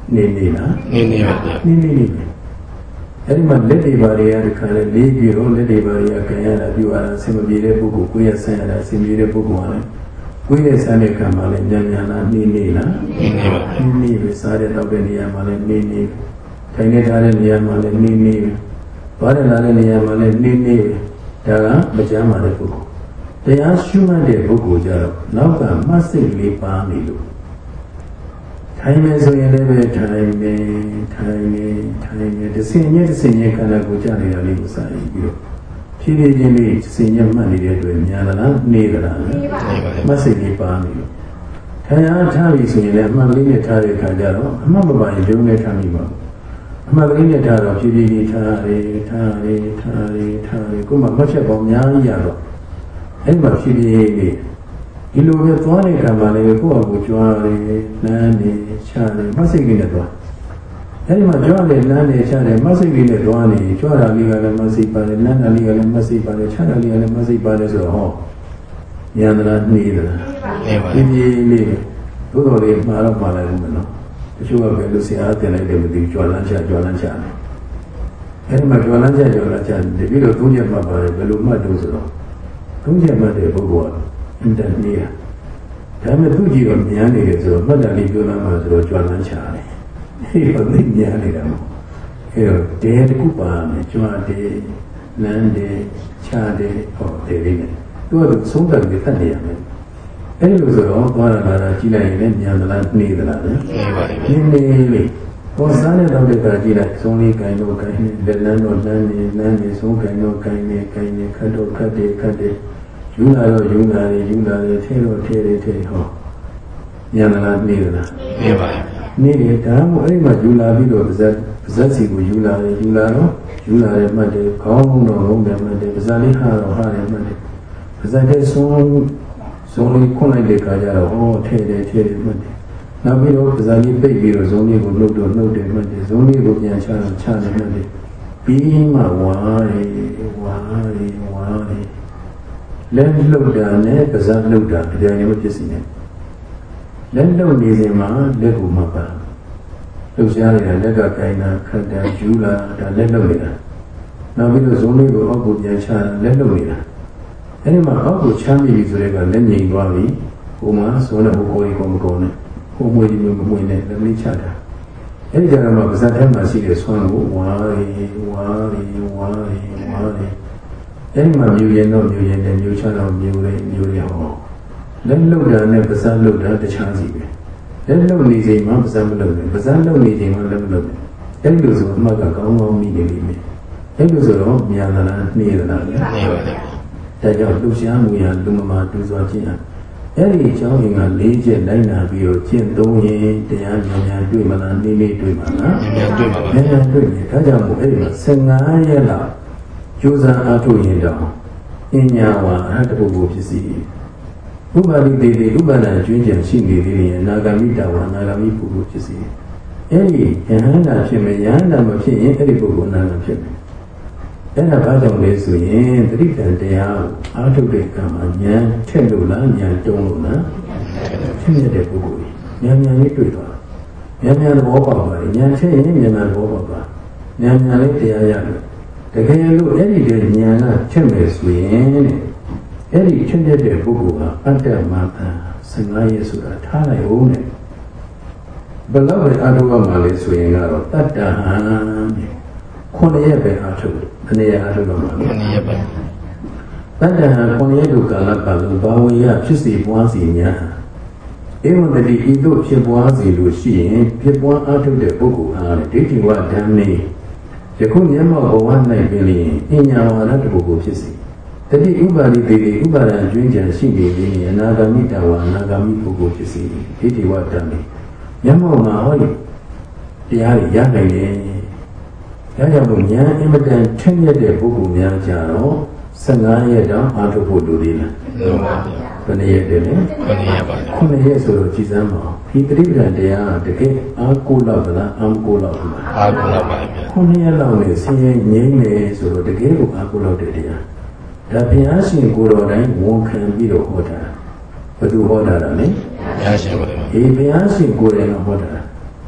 Speaker 1: နေနေလား
Speaker 2: နေနေပါဗျာ
Speaker 1: နေနေနေအဲ့ဒီမှာလက်တွေပါတွေကတခါလေလေးပြီးတော့လက်တွေပါတွေကခံရတာပြုရတာဆင်မပြေတဲ့ပုဂ္ဂိုလ်ကိုယ်ရဆန်းရတာဆင်ပြေတဲ့ပုဂ္ဂိုလ်ကလည်းကိုယ်ရဆန်းတဲ့ခံမှာလည်းညံ့ညံ့လားနေနေလား
Speaker 2: နေနေပါ
Speaker 1: နေနေပဲစားတဲ့တော့တဲ့နေရာမှာလည်းနေနေထိုင်နေထားတဲ့နေရာမှာလည်းနေနေပဲသွားတဲ့လာတဲ့နေရာမှာလည်းနေနေပဲဒါကမကြမ်းပါတဲ့ပုဂ္ဂိုလ်တရားရှုမှတ်တဲ့ပုဂ္ဂိုလ်ကြတော့နောက်ကမှတ်စိတ်လေးပါနေလို့ထိုင်မယ်ဆိုရင်လည်းပဲထိုင်နေထိုင်နေထိုင်နေတစ်စင်ရဲ့တစ်စင်ရဲ့ခန္ဓာကိုယ်ကြနေတာလေးကိုစာရင်ပြီးတော့ဖြည်းဖြည်းချင်းလေးတစ်စင်ရဲ့မှတ်နေတဲ့အတွက်ညာလားနေသလားမှတ်စိတ်လေးပါနေလို့ထိုင်အားထားပြီဆိုရင်လည်းအမှတ်လေးနဲ့ထားတဲ့အခါကျတော့အမှတ်မပါရင်ပြုံးနေထားမိပါဘူးအမှတ်လေးနဲ့ထားတော့ဖြည်းဖြည်းလေးထားရထားရထားရထားရကိုယ်မှမှတ်ချက်ပေါင်းများကြီးရတော့အဲ့မှာဖြည်းဖြည်းလေးဒီလိုပဲသွားတဲ့ကံပါလေကိုယ့်အကူကြွားတယ်လမ်းနေချတယ်မဆိတ်ကြီးနဲ့သွားအဲ့ဒီမှာကြွားတယ်လမ်းနေချတယ်မဆိတ်ကြီးနဲ့သွားနေကြွားတာလေးကလည်းမဆိတ်ပါတယ်လမ်းတာလေးကလည်းမဆိတ်ပါတယ်ချတာလေးကလည်းမဆိတ်ပါတယ်ဆိုတော့ဟောဉာဏ်သလားနှီးသလား
Speaker 2: နေပါ
Speaker 1: ဖြည်းဖြည်းလေးသို့တော်လေးမှားတော့မှာလည်းဘူးမနော်တချို့ကပဲလို့ဆရာတင်လိုက်တယ်မသိကြွားလမ်းချကြွားလမ်းချတယ်အဲ့ဒီမှာကြွားလမ်းချကြွားလမ်းချတယ်ပြီးတော့သုံးချက်မှတ်ပါတယ်ဘယ်လိုမှတ်လို့ဆိုတော့သုံးချက်မှတ်တဲ့ပုဂ္ဂိုလ်ကအင်တန်ကြီးอ่ะဒါပေမဲ့သူကြည့်တော့မြန်နေတယ်ဆိုတော့မှတ်တယ်လေးပြောလာမှဆိုတော့ကြွားလန်းချတယ်ဟေးတော့သိမြန်နေတာမဟုတ်အဲတော့တဲတခုပါမယ်ကြွားတယ်လမ်းတယ်ချတယ်ဟောတယ်လေးနဲ့သူကသုံးတယ်ပြတ်နေရမယ်အဲဒီလိုဆိုတော့သွားလာတာကြည့်လိုက်ရင်လည်းမြန်သလားနေသလားလဲ
Speaker 2: နေပါလိမ့်
Speaker 1: မယ်နေနေလေးဘောစားတဲ့တော့တဲ့ကကြည့်လိုက်သုံးလေးကိုင်းတော့ကိုင်းနေလက်လန်းတော့လမ်းနေလမ်းနေသုံးကိုင်းတော့ကိုင်းနေကိုင်းနေခတ်တော့ခတ်တယ်ခတ်တယ်ယူလာတော့ယူလာတယ်ယူလာတယ်ထဲတော့ထဲတယ်ထဲဟောညံလားနေလား
Speaker 2: နေပါရဲ့
Speaker 1: နေတယ်ဒါမှမဟုတ်အဲ့ဒီမှာယူလာပြီးတော့ပါဇက်ပါဇက်စီကိုယူလာတယ်ယူလာတော့ယူလာတယ်မှတ်တယ်ခေါင်းတော့လုံးတယ်မှတ်တယ်ပါဇက်လေးဟာတော့ဟာတယ်မှတ်တယ်ပါဇက်တဲ့ဆုံးဆုံးလေးခွန်းလိုက်တဲ့ခါကျတော့ဟောထဲတယ်ထဲတယ်မှတ်တယ်နောက်ပြီးတော့ပါဇက်လေးပိတ်ပြီးတော့ဇုံလေးကိုနှုတ်တော့နှုတ်တယ်မှတ်တယ်ဇုံလေးကိုပြန်ချတော့ချတယ်မှတ်တယ်ပြီးမှဝါရီဝါရီဝါရီလက်လှုပ်တာနဲ့ပါးစပ်လှုပ်တာအကြိမ်လည်းမဖြစ်စီနဲ့လက်လှုပ်နေစဉ်မှာလက်ကိုမပါလှုပ်ရှားနေတာလက်ကကိုင်းတာခတ်တာယူလာဒါလက်လှုပ်နေတာနောက်ပြီးတော့ဇုံလေးကိုအောက်ကိုပြန်ချတာလက်လှုပ်နေတာအဲဒီမှာအောက်ကိုချမ်းပြီဆိုတဲ့ကလက်ငြိမ်သွားပြီဟိုမှာဇုံနဲ့ဟိုကိုယ်ကိုမကုန်နဲ့ဟိုမွေးဒီမျိုးမမွေးနဲ့လက်လေးချတာအဲဒီကြတော့မှပါးစပ်ထဲမှာရှိတဲ့ဆွမ်းကိုဝါရီဝါရီဝါရီဝါရီအဲ့ဒီမှာမြူရင်တော့မြူရင်နဲ့မြူချတော့မြူလေးမြူလေးဟောလက်လှုပ်တာနဲ့ပါးစပ်လှုပ်တာတခြားစီပဲလက်လှုပ်နေချိန်မှာပါးစပ်မလှုပ်ဘူးပါးစပ်လှုပ်နေချိန်မှာလက်မလှုပ်ဘူးအဲ့လိုဆိုအမှတ်ကကောင်းကောင်းမိနေလိမ့်မယ်အဲ့လိုဆိုတော့မြန်သလားနှေးသလား
Speaker 2: နေပါလိမ့်မယ်
Speaker 1: ဒါကြောင့်လှုပ်ရှားမှုရလူမမာတူစွာခြင်းအဲ့ဒီအကြောင်းအင်္ဂါ၄ချက်လိုက်နာပြီးတော့ကျင့်သုံးရင်တရားဉာဏ်ဉာဏ်တွေ့မလားနှေးနှေးတွေ့မှာလား
Speaker 2: ဉာဏ်တွေ့မှာပါ
Speaker 1: ဉာဏ်ဉာဏ်တွေ့တယ်ဒါကြောင့်မို့အဲ့ဒီမှာ၁၅ရက်လောက်ကျိုးစားအားထုတ်ရင်တော့အင်းညာဝါအတ္တပုဂ္ဂိုလ်ဖြစ်စီဥပါလိတေတေဥပါဒံကျွင်းကျန်ရှိနေသေးရင်နာဂမိတဝါနာဂမိပုဂ္ဂိုလ်ဖြစ်စီအဲ့ဒီယဟန္တာဖြစ်မယ်ယဟန္တာမဖြစ်ရင်အဲ့ဒီပုဂ္ဂိုလ်နာဂဖြစ်မယ်အဲ့ဒါဘာကြောင့်လဲဆိုရင်တတိတံတရားအားထုတ်တဲ့ကံမှာဉာဏ်ထက်လို့လားဉာဏ်တုံးလို့လားဖြစ်နေတဲ့ပုဂ္ဂိုလ်ဉာဏ်ဉာဏ်လေးတွေ့သွားဉာဏ်ဉာဏ်သဘောပေါက်ပါလေဉာဏ်ထက်ရင်ဉာဏ်ဉာဏ်သဘောပေါက်ပါဉာဏ်ဉာဏ်လေးတရားရတယ်တကယ်လို့အဲ့ဒီတဲ့ဉာဏ်ကချက်မယ်ဆိုရင်တဲ့အဲ့ဒီချက်တဲ့ပုဂ္ဂိုလ်ကအတ္တမတ္တ၁၅ရက်ဆိုတာထားလိုက်ဦးနဲ့ဘယ်လောက်ပဲအားထုတ်ရမှာလဲဆိုရင်ကတော့တတ္တဟံခုနှစ်ရက်ပဲအားထုတ်တယ်ဘယ်နှစ်ရက်အားထုတ်ရမှာလဲ
Speaker 2: ခုနှစ်ရက်ပဲ
Speaker 1: တတ္တဟံခုနှစ်ရက်တို့ကာလပတ်လုံးဘာဝေယဖြစ်စီပွားစီညာဧဝံတတိဤသို့ဖြစ်ပွားစီလို့ရှိရင်ဖြစ်ပွားအားထုတ်တဲ့ပုဂ္ဂိုလ်အားဒိဋ္ဌိဝဓမ္မေယခုမျက်မှောက်ဘဝ၌ပင်လျင်အညာဝါဒတပုဂ္ဂိုလ်ဖြစ်စီတတိဥပါလိတေဥပါဒံကျွင်းကြံရှိနေလျင်အနာဂမိတဝါအနာဂမိပုဂ္ဂိုလ်ဖြစ်စီဒိဋ္ဌိဝဓမ္မေမျက်မှောက်မှာဟောတရားရနိုင်တယ်။ဒါကြောင့်ဉာဏ်အင်မတန်ထက်မြက်တဲ့ပုဂ္ဂိုလ်များကြတော့၁၅ရက်တောင်အားထုတ်ဖို့လိုသေးလား
Speaker 2: ။လိုပါဗျာ
Speaker 1: ။ဘယ်နည်းရက်တယ်လဲ
Speaker 2: ။ခုနှစ်ရက်ပါ
Speaker 1: ။ခုနှစ်ရက်ဆိုတော့ကြည်စမ်းပါ။ဒီတတိပ္ပံတရားတကယ်အားကိုးလောက်သလားအားမကိုးလောက်ဘူးလား
Speaker 2: ။အားကိုးလောက်ပါဗျာ
Speaker 1: ။ခုနှစ်ရက်လောက်နဲ့ဆင်းရဲငြိမ်းနေဆိုတော့တကယ်ကိုအားကိုးလောက်တဲ့တရား။ဒါဘုရားရှင်ကိုယ်တော်တိုင်ဝန်ခံပြီးတော့ဟောတာ။ဘယ်သူဟောတာလဲ
Speaker 2: ။ဘုရားရှင်ကိုယ်တော်
Speaker 1: ။အေးဘုရားရှင်ကိုယ်တိုင်ဟောတာ။ဟ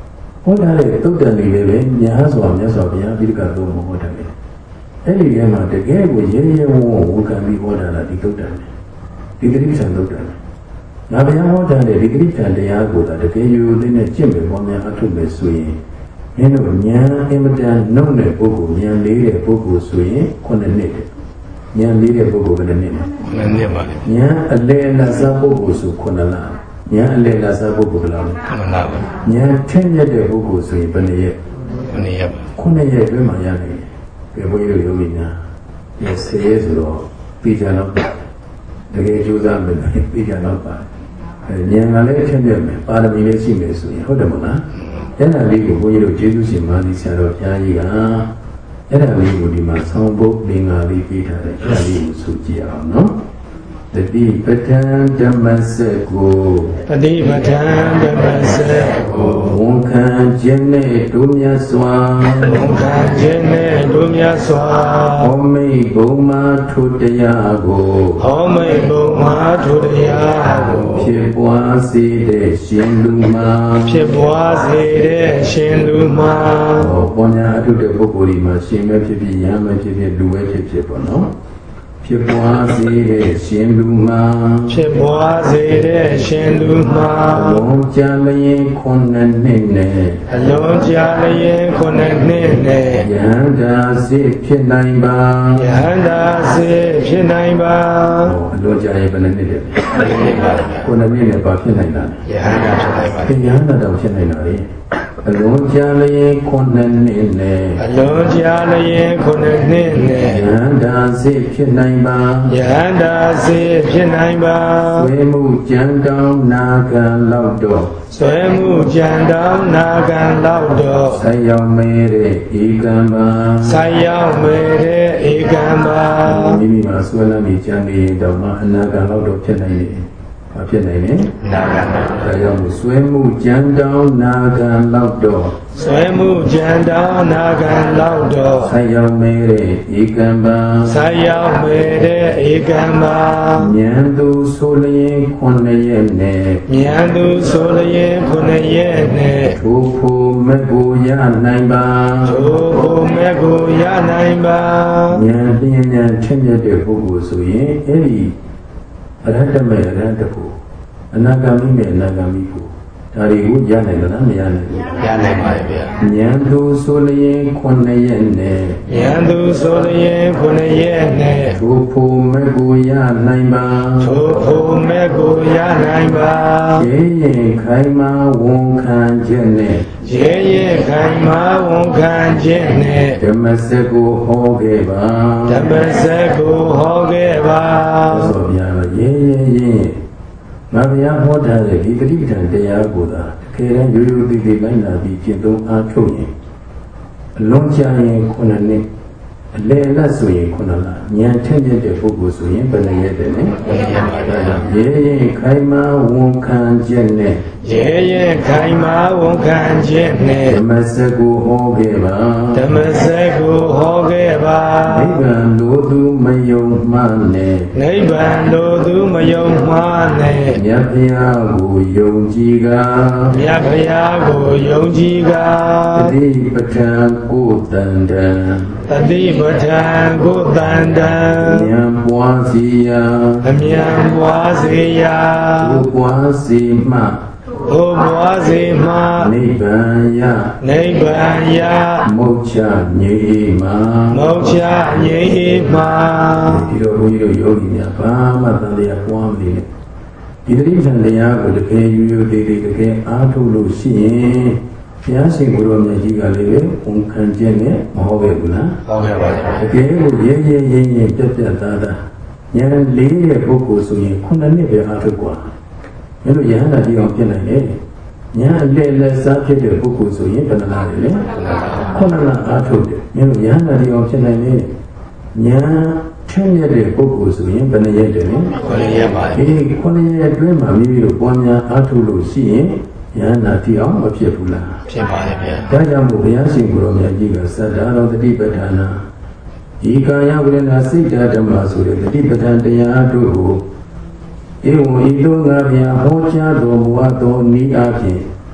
Speaker 1: ဟောတာလေတုတ်တန်နေလေပဲညာဆိုမြတ်စွာဘုရားပိဋကတော့မဟောတယ်အဲ့ဒီထဲမှာတကယ်ကိုရဲရဲဝံ့ဝံ့ဝခံပြီးဟောတာလားဒီတုတ်တန်ဒီတိပ္ပံတုတ်တန်ငါဘုရားဟောတာလေဒီတိပ္ပံတရားကိုတကယ်ယူသိနဲ့ကျင့်မယ်ပေါ်များအထုမယ်ဆိုရင်မင်းတို့ဉာဏ်အင်မတန်နှုတ်တဲ့ပုဂ္ဂိုလ်ဉာဏ်လေးတဲ့ပုဂ္ဂိုလ်ဆိုရင်ခုနှစ်နှစ်တဲ့ဉာဏ်လေးတဲ့ပုဂ္ဂိုလ်ဘယ်နှစ်နှစ်လဲ
Speaker 2: ခုနှစ်နှစ်ပါလေ
Speaker 1: ဉာဏ်အလယ်လာစားပုဂ္ဂိုလ်ဆိုခုနှစ်လဉာဏ်အလယ်လာစားပုဂ္ဂိုလ်ဘယ်လောက်လဲ
Speaker 2: ခုနှစ်လပါ
Speaker 1: ဉာဏ်ထက်မြက်တဲ့ပုဂ္ဂိုလ်ဆိုရင်ဘယ်နှစ်ရက်
Speaker 2: ခုနှစ်ရက်ပါ
Speaker 1: ခုနှစ်ရက်အတွင်းမှာရနိုင်တယ်ဘယ်ဘုန်းကြီးတို့ယောဂီများဒီဆယ်ရက်ဆိုတော့ပြီးကြတော့တကယ်ကြိုးစားမယ်ပြီးကြတော့ပါဉာဏ်ကလည်းထက်မြက်မယ်ပါရမီလည်းရှိမယ်ဆိုရင်ဟုတ်တယ်မဟုတ်လားအဲ့ဒါလေးကိုဘုန်းကြီးတို့ကျေးဇူးရှင်မာသီဆရာတော်ဘုရားကြီးကအဲ့ဒါလေးကိုဒီမှာဆောင်းပုတ်လင်္ကာလေးပေးထားတယ်အဲ့ဒါလေးကိုဆိုကြည့်အောင်နော်တတိပဋ္ဌာန်ဓမ္မစက်ကို
Speaker 2: တတိပဋ္ဌာန်ဓမ္မစက်ကို
Speaker 1: ဝန်ခံခြင်းနဲ့တို့မြတ်စွာ
Speaker 2: ဝန်ခံခြင်းနဲ့တို့မြတ်စွာ
Speaker 1: ဟောမိတ်ဘုံမာထုတရားကို
Speaker 2: ဟောမိတ်ဘုံမာထုတရားကို
Speaker 1: ဖြစ်ပွားစေတဲ့ရှင်လူမှာ
Speaker 2: ဖြစ်ပွားစေတဲ့ရှင်လူမှာ
Speaker 1: ဟောပေါ်ညာအထုတဲ့ပုဂ္ဂိုလ်ဒီမှာရှင်ပဲဖြစ်ဖြစ်ယဟန်ပဲဖြစ်ဖြစ်လူပဲဖြစ်ဖြစ်ပေါ့နော်ဖြစ်ပွားစေတဲ့ရှင်လူမှာ
Speaker 2: ဖြစ်ပွားစေတဲ့ရှင်လူမှာ
Speaker 1: အလုံးကြလျင်ခုနှစ်နှစ်နဲ့
Speaker 2: အလုံးကြလျင်ခုနှစ်နှစ်နဲ့
Speaker 1: ယဟန္တာစေဖြစ်နိုင်ပါ
Speaker 2: ယဟန္တာစေဖြစ်နိုင်ပါ
Speaker 1: အလုံးကြရင်ဘယ်နှစ်နှစ်လဲခုနှစ်နှစ်နဲ့ပါဖြစ်နိုင်တာ
Speaker 2: ယဟန္တာဖြစ်နိုင်ပါ
Speaker 1: ယဟန္တာတော့ဖြစ်နိုင်တာလေအလုံးကြလျင်ခုနှစ်နှစ်နဲ့
Speaker 2: အလုံးကြလျင်ခုနှစ်နှစ်နဲ့
Speaker 1: ယဟန္တာစေဖြစ်နိုင်ပါ
Speaker 2: ယဟန္တာစေဖြစ်နိုင်ပါ
Speaker 1: ဆွေမှုကြံတောင်းနာခံလောက်တော့
Speaker 2: ဆွေမှုကြံတောင်းနာခံလောက်တော့
Speaker 1: ဆက်ရောက်မဲတဲ့ဧကံပါ
Speaker 2: ဆက်ရောက်မဲတဲ့ဧကံပါ
Speaker 1: မိမိမှာဆွဲလမ်းပြီးကြံနေရင်တော့မှအနာခံလောက်တော့ဖြစ်နိုင်တယ်မဖြစ်နိုင်နဲ့
Speaker 2: နာခံ
Speaker 1: ဒါကြောင့်ဆွဲမှုကြံတောင်းနာခံလောက်တော့
Speaker 2: ဆွဲမှုကြံတောင်းနာခံလောက်တော့
Speaker 1: ဆက်ရောက်မဲတဲ့ဧကံပါ
Speaker 2: ဆက်ရောက်မဲတဲ့ဧကံပါ
Speaker 1: ဉာဏ်သူဆိုလျင်ခုနှစ်ရက်နဲ့
Speaker 2: ဉာဏ်သူဆိုလျင်ခုနှစ်ရက်နဲ့
Speaker 1: ထိုဖို့မကိုရနိုင်ပါ
Speaker 2: ထိုဖို့မကိုရနိုင်ပါ
Speaker 1: ဉာဏ်ပညာထက်မြက်တဲ့ပုဂ္ဂိုလ်ဆိုရင်အဲ့ဒီအရဟတမေအရဟတဖို့အနာဂါမိမေအနာဂါမိဖို့ဒါတွေကိုရနိုင်လားမရနိုင်ဘူး
Speaker 2: ရနိုင်ပါရဲ့ဗျာ
Speaker 1: ဉာဏ်သူဆိုလျင်ခုနှစ်ရက်နဲ့
Speaker 2: ဉာဏ်သူဆိုလျင်ခုနှစ်ရက်နဲ့
Speaker 1: ထိုဖို့မကိုရနိုင်ပါ
Speaker 2: ထိုဖို့မကိုရနိုင်ပါ
Speaker 1: ရေရင်ခိုင်မာဝန်ခံခြင်းနဲ့
Speaker 2: ရေရင်ခိုင်မာဝန်ခံခြင်းနဲ့
Speaker 1: ဓမ္မစက်ကိုဟောခဲ့ပါ
Speaker 2: ဓမ္မစက်ကိုဟောခဲ့ပါ
Speaker 1: ဆိုဗျာရေရင်ရင်ငါဘုရားဟောထားတဲ့ဒီတတိပဋ္ဌာန်တရားကိုသာတကယ်တမ်းရိုးရိုးသေးသေးလိုက်နာပြီးကျင့်သုံးအားထုတ်ရင်အလုံးချရင်ခုနှစ်နှစ်အလယ်လတ်ဆိုရင်ခုနှစ်လဉာဏ်ထက်မြက်တဲ့ပုဂ္ဂိုလ်ဆိုရင်ဘယ်နှစ်ရက်တည်းလဲရေရင်ခိုင်မာဝန်ခံခြင်းနဲ့
Speaker 2: ရေရင်ခိုင်မာဝန်ခံခြင်းနဲ့
Speaker 1: ဓမ္မစက်ကိုဟောခဲ့ပါ
Speaker 2: ဓမ္မစက်ကိုဟောခဲ့ပါ
Speaker 1: နိဗ္ဗာန်လိုသူမယုံမှန်းနဲ့
Speaker 2: နိဗ္ဗာန်လိုသူမယုံမှန်းနဲ့
Speaker 1: မြတ်ဘုရားကိုယုံကြည်က
Speaker 2: မြတ်ဘုရားကိုယုံကြည်က
Speaker 1: တတိပဋ္ဌာန်ကိုတန်တန်
Speaker 2: တတိပဋ္ဌာန်ကိုတန်တန်
Speaker 1: ဉာဏ်ပွားစီရာ
Speaker 2: အမြတ်ပွားစီရာ
Speaker 1: ဘုပွားစီမှ
Speaker 2: ဘုဘွားစီမှာ
Speaker 1: နိဗ္ဗာန်ယ
Speaker 2: နိဗ္ဗာန်ယ
Speaker 1: မုတ်ချငြိမ်းမှာ
Speaker 2: မုတ်ချငြိမ်းမှာ
Speaker 1: ဒီလိုဘုန်းကြီးတို့ယောဂီများဘာမှတန်တရားပွားမနေနဲ့ဒီတိပ္ပံတရားကိုတကယ်ယူယူသေးသေးတကယ်အားထုတ်လို့ရှိရင်ဘုရားရှင်ကိုယ်တော်မြတ်ကြီးကလည်းပဲဝန်ခံခြင်းနဲ့မဟုတ်ပဲဘူးလား
Speaker 2: ဟုတ်ကဲ့ပါဗျာ
Speaker 1: တကယ်ကိုရဲရဲရဲရဲပြတ်ပြတ်သားသားဉာဏ်လေးတဲ့ပုဂ္ဂိုလ်ဆိုရင်ခုနှစ်နှစ်ပဲအားထုတ်กว่าမင်းတို့ယဟန္တာကြီးအောင်ဖြစ်နိုင်တယ်ညာအလေလက်စားဖြစ်တဲ့ပုဂ္ဂိုလ်ဆိုရင်ဘယ်နှလားလဲခုနကအားထုတ်တယ်မင်းတို့ယဟန္တာကြီးအောင်ဖြစ်နိုင်တယ်ညာထင်းရတဲ့ပုဂ္ဂိုလ်ဆိုရင်ဘယ်နှရက်တယ်လဲ
Speaker 2: ခုနှစ်ရက်ပါ
Speaker 1: အေးခုနှစ်ရက်အတွင်းမှာမိမိတို့ပွားများအားထုတ်လို့ရှိရင်ယဟန္တာကြီးအောင်မဖြစ်ဘူးလား
Speaker 2: ဖြစ်ပါရဲ့ဗျာ
Speaker 1: ဒါကြောင့်မို့ဘုရားရှင်ကိုယ်တော်မြတ်ကြီးကသတ္တရောတတိပဋ္ဌာနာဒီကာယဝိရဏစိတ်ဓမ္မဆိုတဲ့တတိပဋ္ဌာန်တရားတို့ကိုဧဝံဤသို့ငါဗျာဟောကြားတော်မူအပ်သောဤအဖြစ်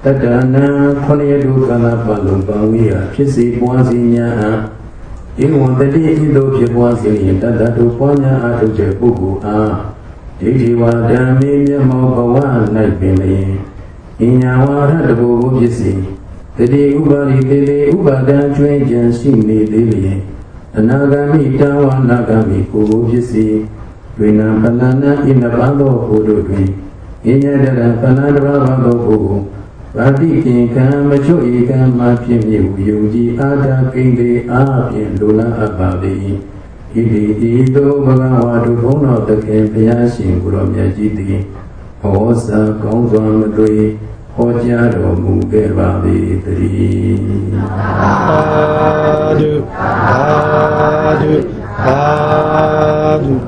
Speaker 1: တတနာခொနရတုကာလပတ်လုံးပါဝိယဖြစ်စီပွားစီညာဧဝံတတိဤသို့ဖြစ်ပွားစီရင်တတတုပွားများအားထုတ်တဲ့ပုဂ္ဂိုလ်အားဒိဋ္ဌိဝါဓမ္မေမျက်မှောက်ဘဝ၌ပင်လျင်အညာဝါရတဘူကိုဖြစ်စီတတိဥပါရိတေလေဥပါဒံကျွင်းကြံရှိနေသေးလျင်အနာဂမိတဝနာဂမိကိုကိုဖြစ်စီဒွေနံပလန္နဣနပါသောဘုဒ္ဓတွင်အညာတရံပလန္တဘာဝသောဘုဗာတိကိကံမချွဧကံမှာဖြစ်မြဟုယုံကြည်အာတာကိလေအားဖြင့်လူလာအပ်ပါသည်ဣတိဤသို့ဘဂဝါတို့ဘုန်းတော်သခင်ဘုရားရှင်ကိုရောမြတ်ကြီးသည်ဟောစာကောင်းစွာမသွေဟောကြားတော်မူခဲ့ပါသည်တည်းသာဓုသာဓုသာဓု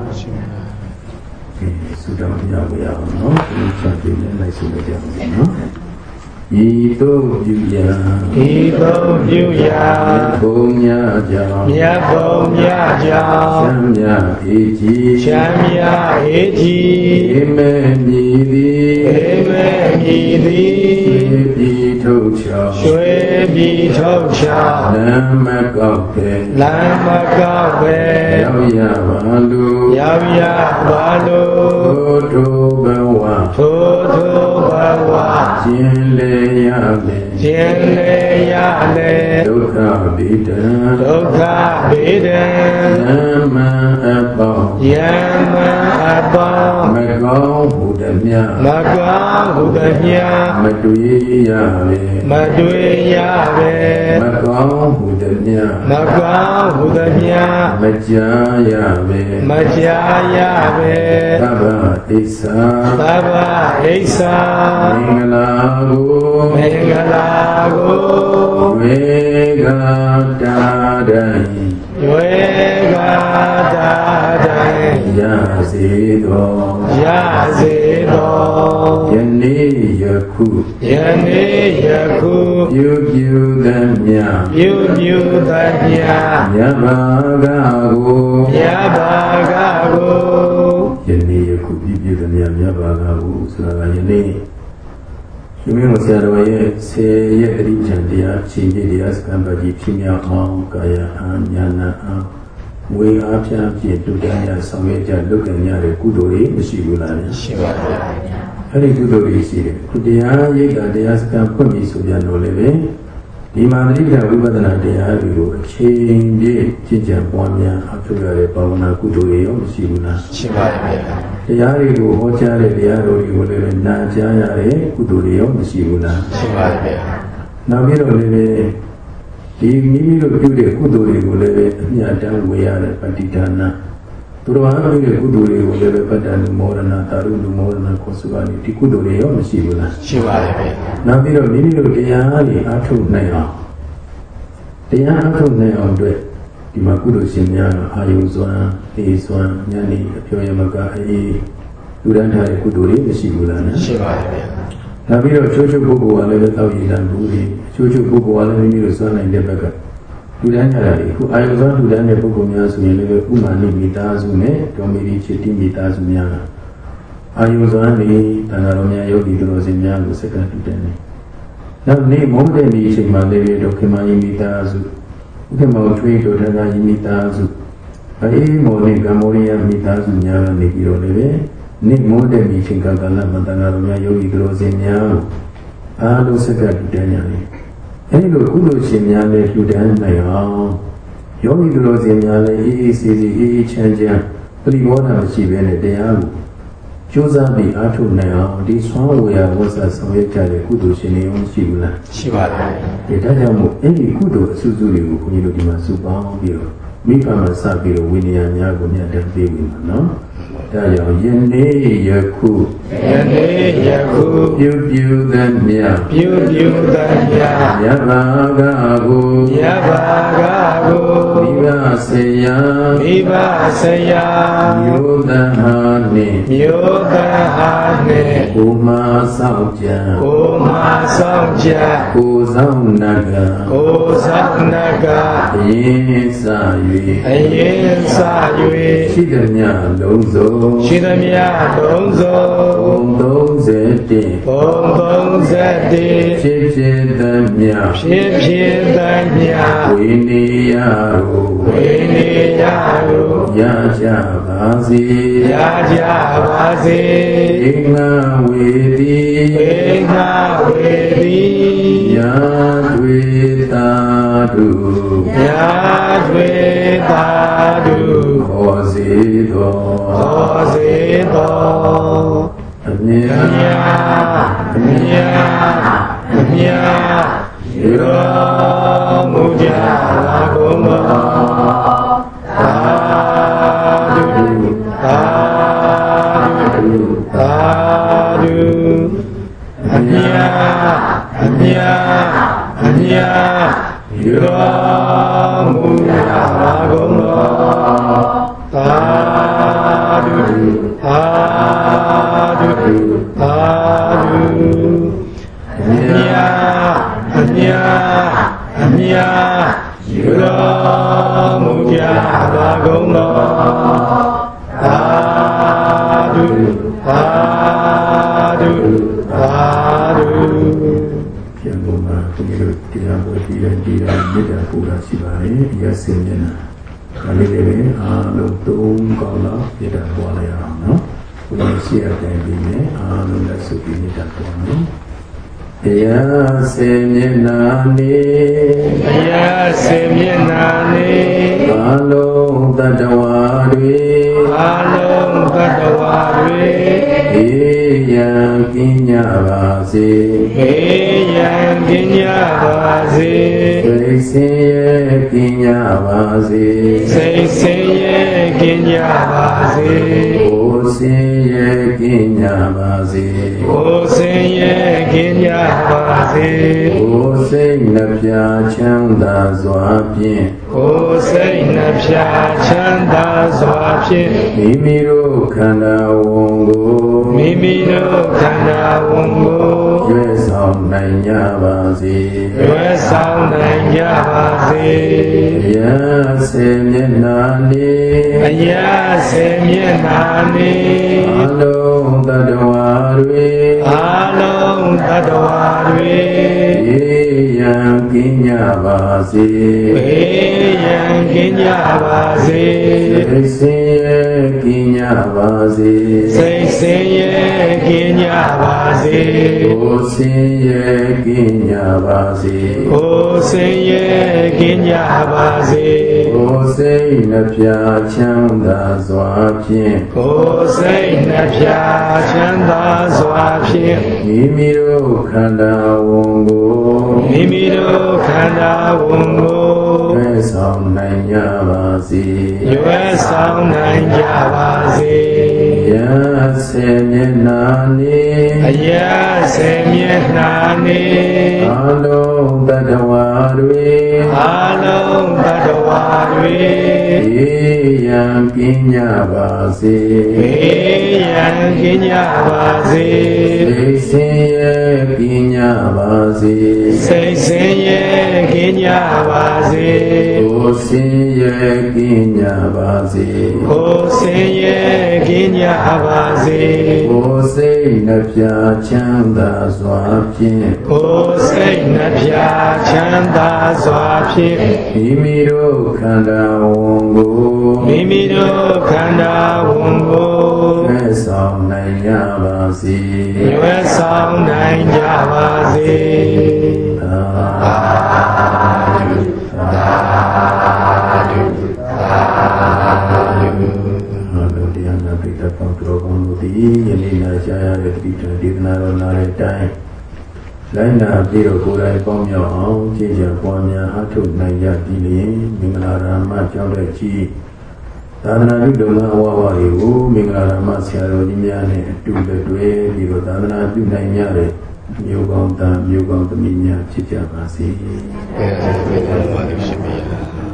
Speaker 1: ဆုတောင်းကြပါရအောင်နော်ဒီချက်တွေနဲ့လိုက်ဆိုကြအောင်နော်ဤသို့ပြုရာဤသို့ပြုရာဘုံများကြောင့်မြတ်ဘုံများကြောင့်ချမ်းမြအေးကြီးချမ်းမြအေးကြီးအေမေမြည်သည်အေမေမြည်သည်ပြည်ထုတ်ချောရွှေပြည်ထုတ်ချောလမ်းမကောက်ပဲလမ်းမကောက်ပဲရောက်ရပါလို့ရောက်ရပါလို့ထိုဘဝထိုထိုဘဝရှင်လေရလေရှင်လေရလေဒုက္ခဗိဒံဒုက္ခဗိဒံယမအပေါယမအပေါမကောင်းဟုတမြမကောင်းဟုတမြမတွေ့ရလေမတွေ့ရပဲမကောင်းဟုတမြမကောင်းဟုတမြမကြားရပဲမကြားရပဲသဗ္ဗဣစ္ဆာသဗ္ဗဣစ္ဆာမင်္ဂလာကိုမင်္ဂလာကိုဝေဂတာဒံဝေဂတာဒံရစေတော်ရစေတော်ယနေ့ယခုယနေ့ယခုပြုပြုသမျှပြုပြုသမျှမြတ်ဘာဂကိုမြတ်ဘာဂကိုယနေ့ယခုပြုပြုသမျှမြတ်ဘာဂကိုဆိုတာကယနေ့ဒီမင်းဆရာတော်ရဲ့ဆေရဲ့အရိချံတရားချင်းကြီးတရားစကံပါကြီးဖြစ်မြောက်အောင်ကာယအာညာနာအာဝေအားဖြင့်ပြည့်တူတန်းရဆောင်ရွက်ကြလုပ်ကြရတဲ့ကုသိုလ်တွေမရှိဘူးလားရှိပါပါဘုရားအဲ့ဒီကုသိုလ်တွေရှိတယ်ခုတရားရိပ်တာတရားစကံဖွင့်ပြီးဆိုပြန်လို့လည်းပဲဒီမှာတိဋ္ဌဝိပဿနာတရားတွေကိုအချိန်ပြည့်ကျင့်ကြံပွားများအထောက်ရတဲ့ဘာဝနာကုသိုလ်တွေရောမရှိဘူးလားရှိပါပါဘုရားတရားတွေကိုဟောကြားတဲ့တရားတော်တွေကိုလည်းနာကြားရတဲ့ကုသိုလ်တွေရောမရှိဘူးလားရှိပါပါဘုရားနောက်ပြီးတော့လည်းဒီမိမိတို့ပြုတဲ့ကုသိုလ်တွေကိုလည်းအမြတ်တမ်းဝေရတဲ့ပဋိဒါနသူတော်ဘာပြုတဲ့ကုသိုလ်တွေကိုလည်းပတ္တလူမောရဏတာရုလူမောရဏကိုစုပါနေဒီကုသိုလ်တွေရောမရှိဘူးလားရှိပါတယ်ဗျာနောက်ပြီးတော့မိမိတို့တရားတွေအားထုတ်နိုင်အောင်တရားအားထုတ်နိုင်အောင်အတွက်ဒီမှာကုသိုလ်ရှင်များအာယုစွမ်းအေးစွမ်းဉာဏ်ဤအပြောရမကအေးလူတန်းထားတဲ့ကုသိုလ်တွေမရှိဘူးလားရှိပါတယ်ဗျာနောက်ပြီးတော့ချိုးချိုးပုဂ္ဂိုလ်ကလည်းပဲတောက်ရည်တန်ဘူးတွေချိုးချိုးပုဂ္ဂိုလ်ကလည်းမိမိတို့စွမ်းနိုင်တဲ့ဘက်ကလူတန်းကြတာလေခုအာယုစွမ်းလူတန်းတဲ့ပုဂ္ဂိုလ်များဆိုရင်လည်းဥမာနိမိသားစုနဲ့ဒေါမီရီချစ်တိမိသားစုများအာယုစွမ်းနေတန်ဃာတော်များယောဂီတော်စင်များကိုစက္ကန့်တူတယ်နေနောက်နေ့မုန်းတဲ့ဒီအချိန်မှာလည်းဒုက္ခမယိမိသားစုဥက္ကမောထွေးတော်ထကယိမိသားစုအေးမောနဲ့ကမ္ဘောဒီးယားမိသားစုများကနေပြီးတော့လည်းနေ့မုန်းတဲ့ဒီအချိန်ကကာလမှာတန်ဃာတော်များယောဂီတော်စင်များအားလုံးစက္ကန့်တူတယ်ညာလေအဲဒီလိုကုသိုလ်ရှင်များလည်းလှူဒန်းနိုင်အောင်ယောဂီသူတော်စင်များလည်းအေးအေးဆေးဆေးအေးအေးချမ်းချမ်းပရိဘောဓမရှိဘဲနဲ့တရားကိုကြိုးစားပြီးအားထုတ်နိုင်အောင်ဒီဆွမ်းဝေယဝဆဆောင်ရွက်ကြတဲ့ကုသိုလ်ရှင်တွေရောရှိဘူးလားရှိပါတယ်ဒါကြောင့်မို့အဲဒီကုသိုလ်အစုစုတွေကိုခွန်ကြီးတို့ဒီမှာစုပေါင်းပြီးတော့မိဘမှာစပြီးတော့ဝိနည်းများကိုမြတ်တမ်းပေးပြီးမှာနော်ဒါကြောင့်ယနေ့ယခုယနေ့ယခုပြုပြုသမျှပြုပြုသမျှယဘာဂကိုယဘာဂကိုမိဘဆေယမိဘဆေယမြို့တဟာနှင့်မြို့တဟာနှင့်ကိုမဆောင်ကြံကိုမဆောင်ကြံကိုဆောင်နဂကိုဆောင်နဂအရင်စ၍အရင်စ၍ရှိသည်များလုံးစုံရှိသမျှလုံးစုံဘုံသုံးဆယ်တိဘုံသုံးဆယ်တိဖြစ်ဖြစ်သမျှဖြစ်ဖြစ်သမျှဝိနိယတို့ဝိနိယတို့ရကြပါစေရကြပါစေဧငါဝေတိဧငါဝေတိယာတွေတာတုယာတွေတာတုဟောစေသောဟောစေသောအမြဲအမြဲအမြဲအမြဲရောမူကြပါကုန်သောသာဓုသာဓုသာဓုအမြဲအမြဲအမြဲရောမူကြပါကုန်သောသာဓုသာဓုသာဓုအမြဲအမြဲအမြဲရောမူကြပါကုန်သောသာဓုသာဓုသာဓုပြန်ပေါ်မှာဒီလိုတရားပေါ်ပြီးတဲ့ဒီလိုမြတ်တာပူတာရှိပါလေအရာစင်မျက်နှာဒါလေးလည်းအားလုံးသုံးကောင်းတော့မြတ်တာပေါ်လိုက်အောင်နော်ဘုရားရှိအတိုင်းပြီးမယ်အားလုံးလက်စုပ်ပြီးမြတ်တာပေါ်နော်တရားစေမျက်နှာနေတရားစေမျက်နှာနေအလုံးတတဝါတွေအလုံးတတဝါတွေအေးရန်ကင်းကြပါစေအေးရန်ကင်းကြပါစေစိတ်ဆင်းရဲကင်းကြပါစေစိတ်ဆင်းရဲကင်းကြပါစေကိုယ်ဆင်းရဲကင်းကြပါစေကိုယ်ဆင်းရဲကင်းကြပါစေကိုယ်စိတ်နှပြချမ်းသာစွာဖြင့်ကိုယ်စိတ်နှပြချမ်းသာစွာဖြင့်မိမိတို့ခန္ဓာဝန်ကိုမိမိတို့ခန္ဓာဝန်ကိုရွေးဆောင်နိုင်ကြပါစေရွေးဆောင်နိုင်ကြပါစေအရာစေမျက်နှာနေအရာစေမျက်နှာနေအလုံးတတဝါတွေအလုံးတတဝါတွေအေးရန်ကင်းကြပါစေအေးရန်ကင်းကြပါစေစိတ်ဆင်းရဲကင်းကြပါစေစိတ်ဆင်းရဲကင်းကြပါစေကိုယ်ဆင်းရဲကင်းကြပါစေကိုယ်ဆင်းရဲကင်းကြပါစေကိုယ်စိတ်နှပြချမ်းသာစွာဖြင့်ကိုယ်စိတ်နှပြချမ်းသာစွာဖြင့်မိမိတို့ခန္ဓာဝန်ကိုမိမိတို့ခန္ဓာဝန်ကိုရွေးဆောင်နိုင်ကြပါစေရွေးဆောင်နိုင်ကြပါစေအရာစေမျက်နှာနေအရာစေမျက်နှာနေအလုံးတတဝါတွေအလုံးတတဝါတွေအေးရန်ကင်းကြပါစေအေးရန်ကင်းကြပါစေစိတ်ဆင်းရဲကင်းကြပါစေစိတ်ဆင်းရဲကင်းကြပါစေကိုယ်ဆင်းရဲကင်းကြပါစေကိုယ်ဆင်းရဲကင်းကြပါစေကိုယ်စိတ်နှပြချမ်းသာစွာဖြင့်ကိုယ်စိတ်နှပြချမ်းသာစွာဖြင့်မိမိတို့ခန္ဓာဝန်ကိုမိမိတို့ခန္ဓာဝန်ကိုရွေးဆောင်နိုင်ကြပါစေရွေးဆောင်နိုင်ကြပါစေသာဓုသာဓုသာဓုလို့တရားနာပိဋကပေါင်းတော်ကောင်းတို့သည်ယနေ့နာကြားရတဲ့တိတော်ဒေသနာတော်နာတဲ့တိုင်းလိုက်နာပြီးတော့ကိုယ်တိုင်ပေါင်းမြောက်အောင်ကြည်ကြံပွားများအားထုတ်နိုင်ကြပြီလျင်မင်္ဂလာရမကျောင်းတဲ့ကြီးသာသနာ့ပြုလုပ်ငန်းအဝဝတွေကိုမင်္ဂလာရမဆရာတော်ကြီးများနဲ့အတူလက်တွဲပြီးတော့သာသနာ့ပြုနိုင်ကြတဲ့မျိုးကောင်းသားမျိုးကောင်းသမီးများဖြစ်ကြပါစေ။အဲဒါကိုပါလို့ရှိပါ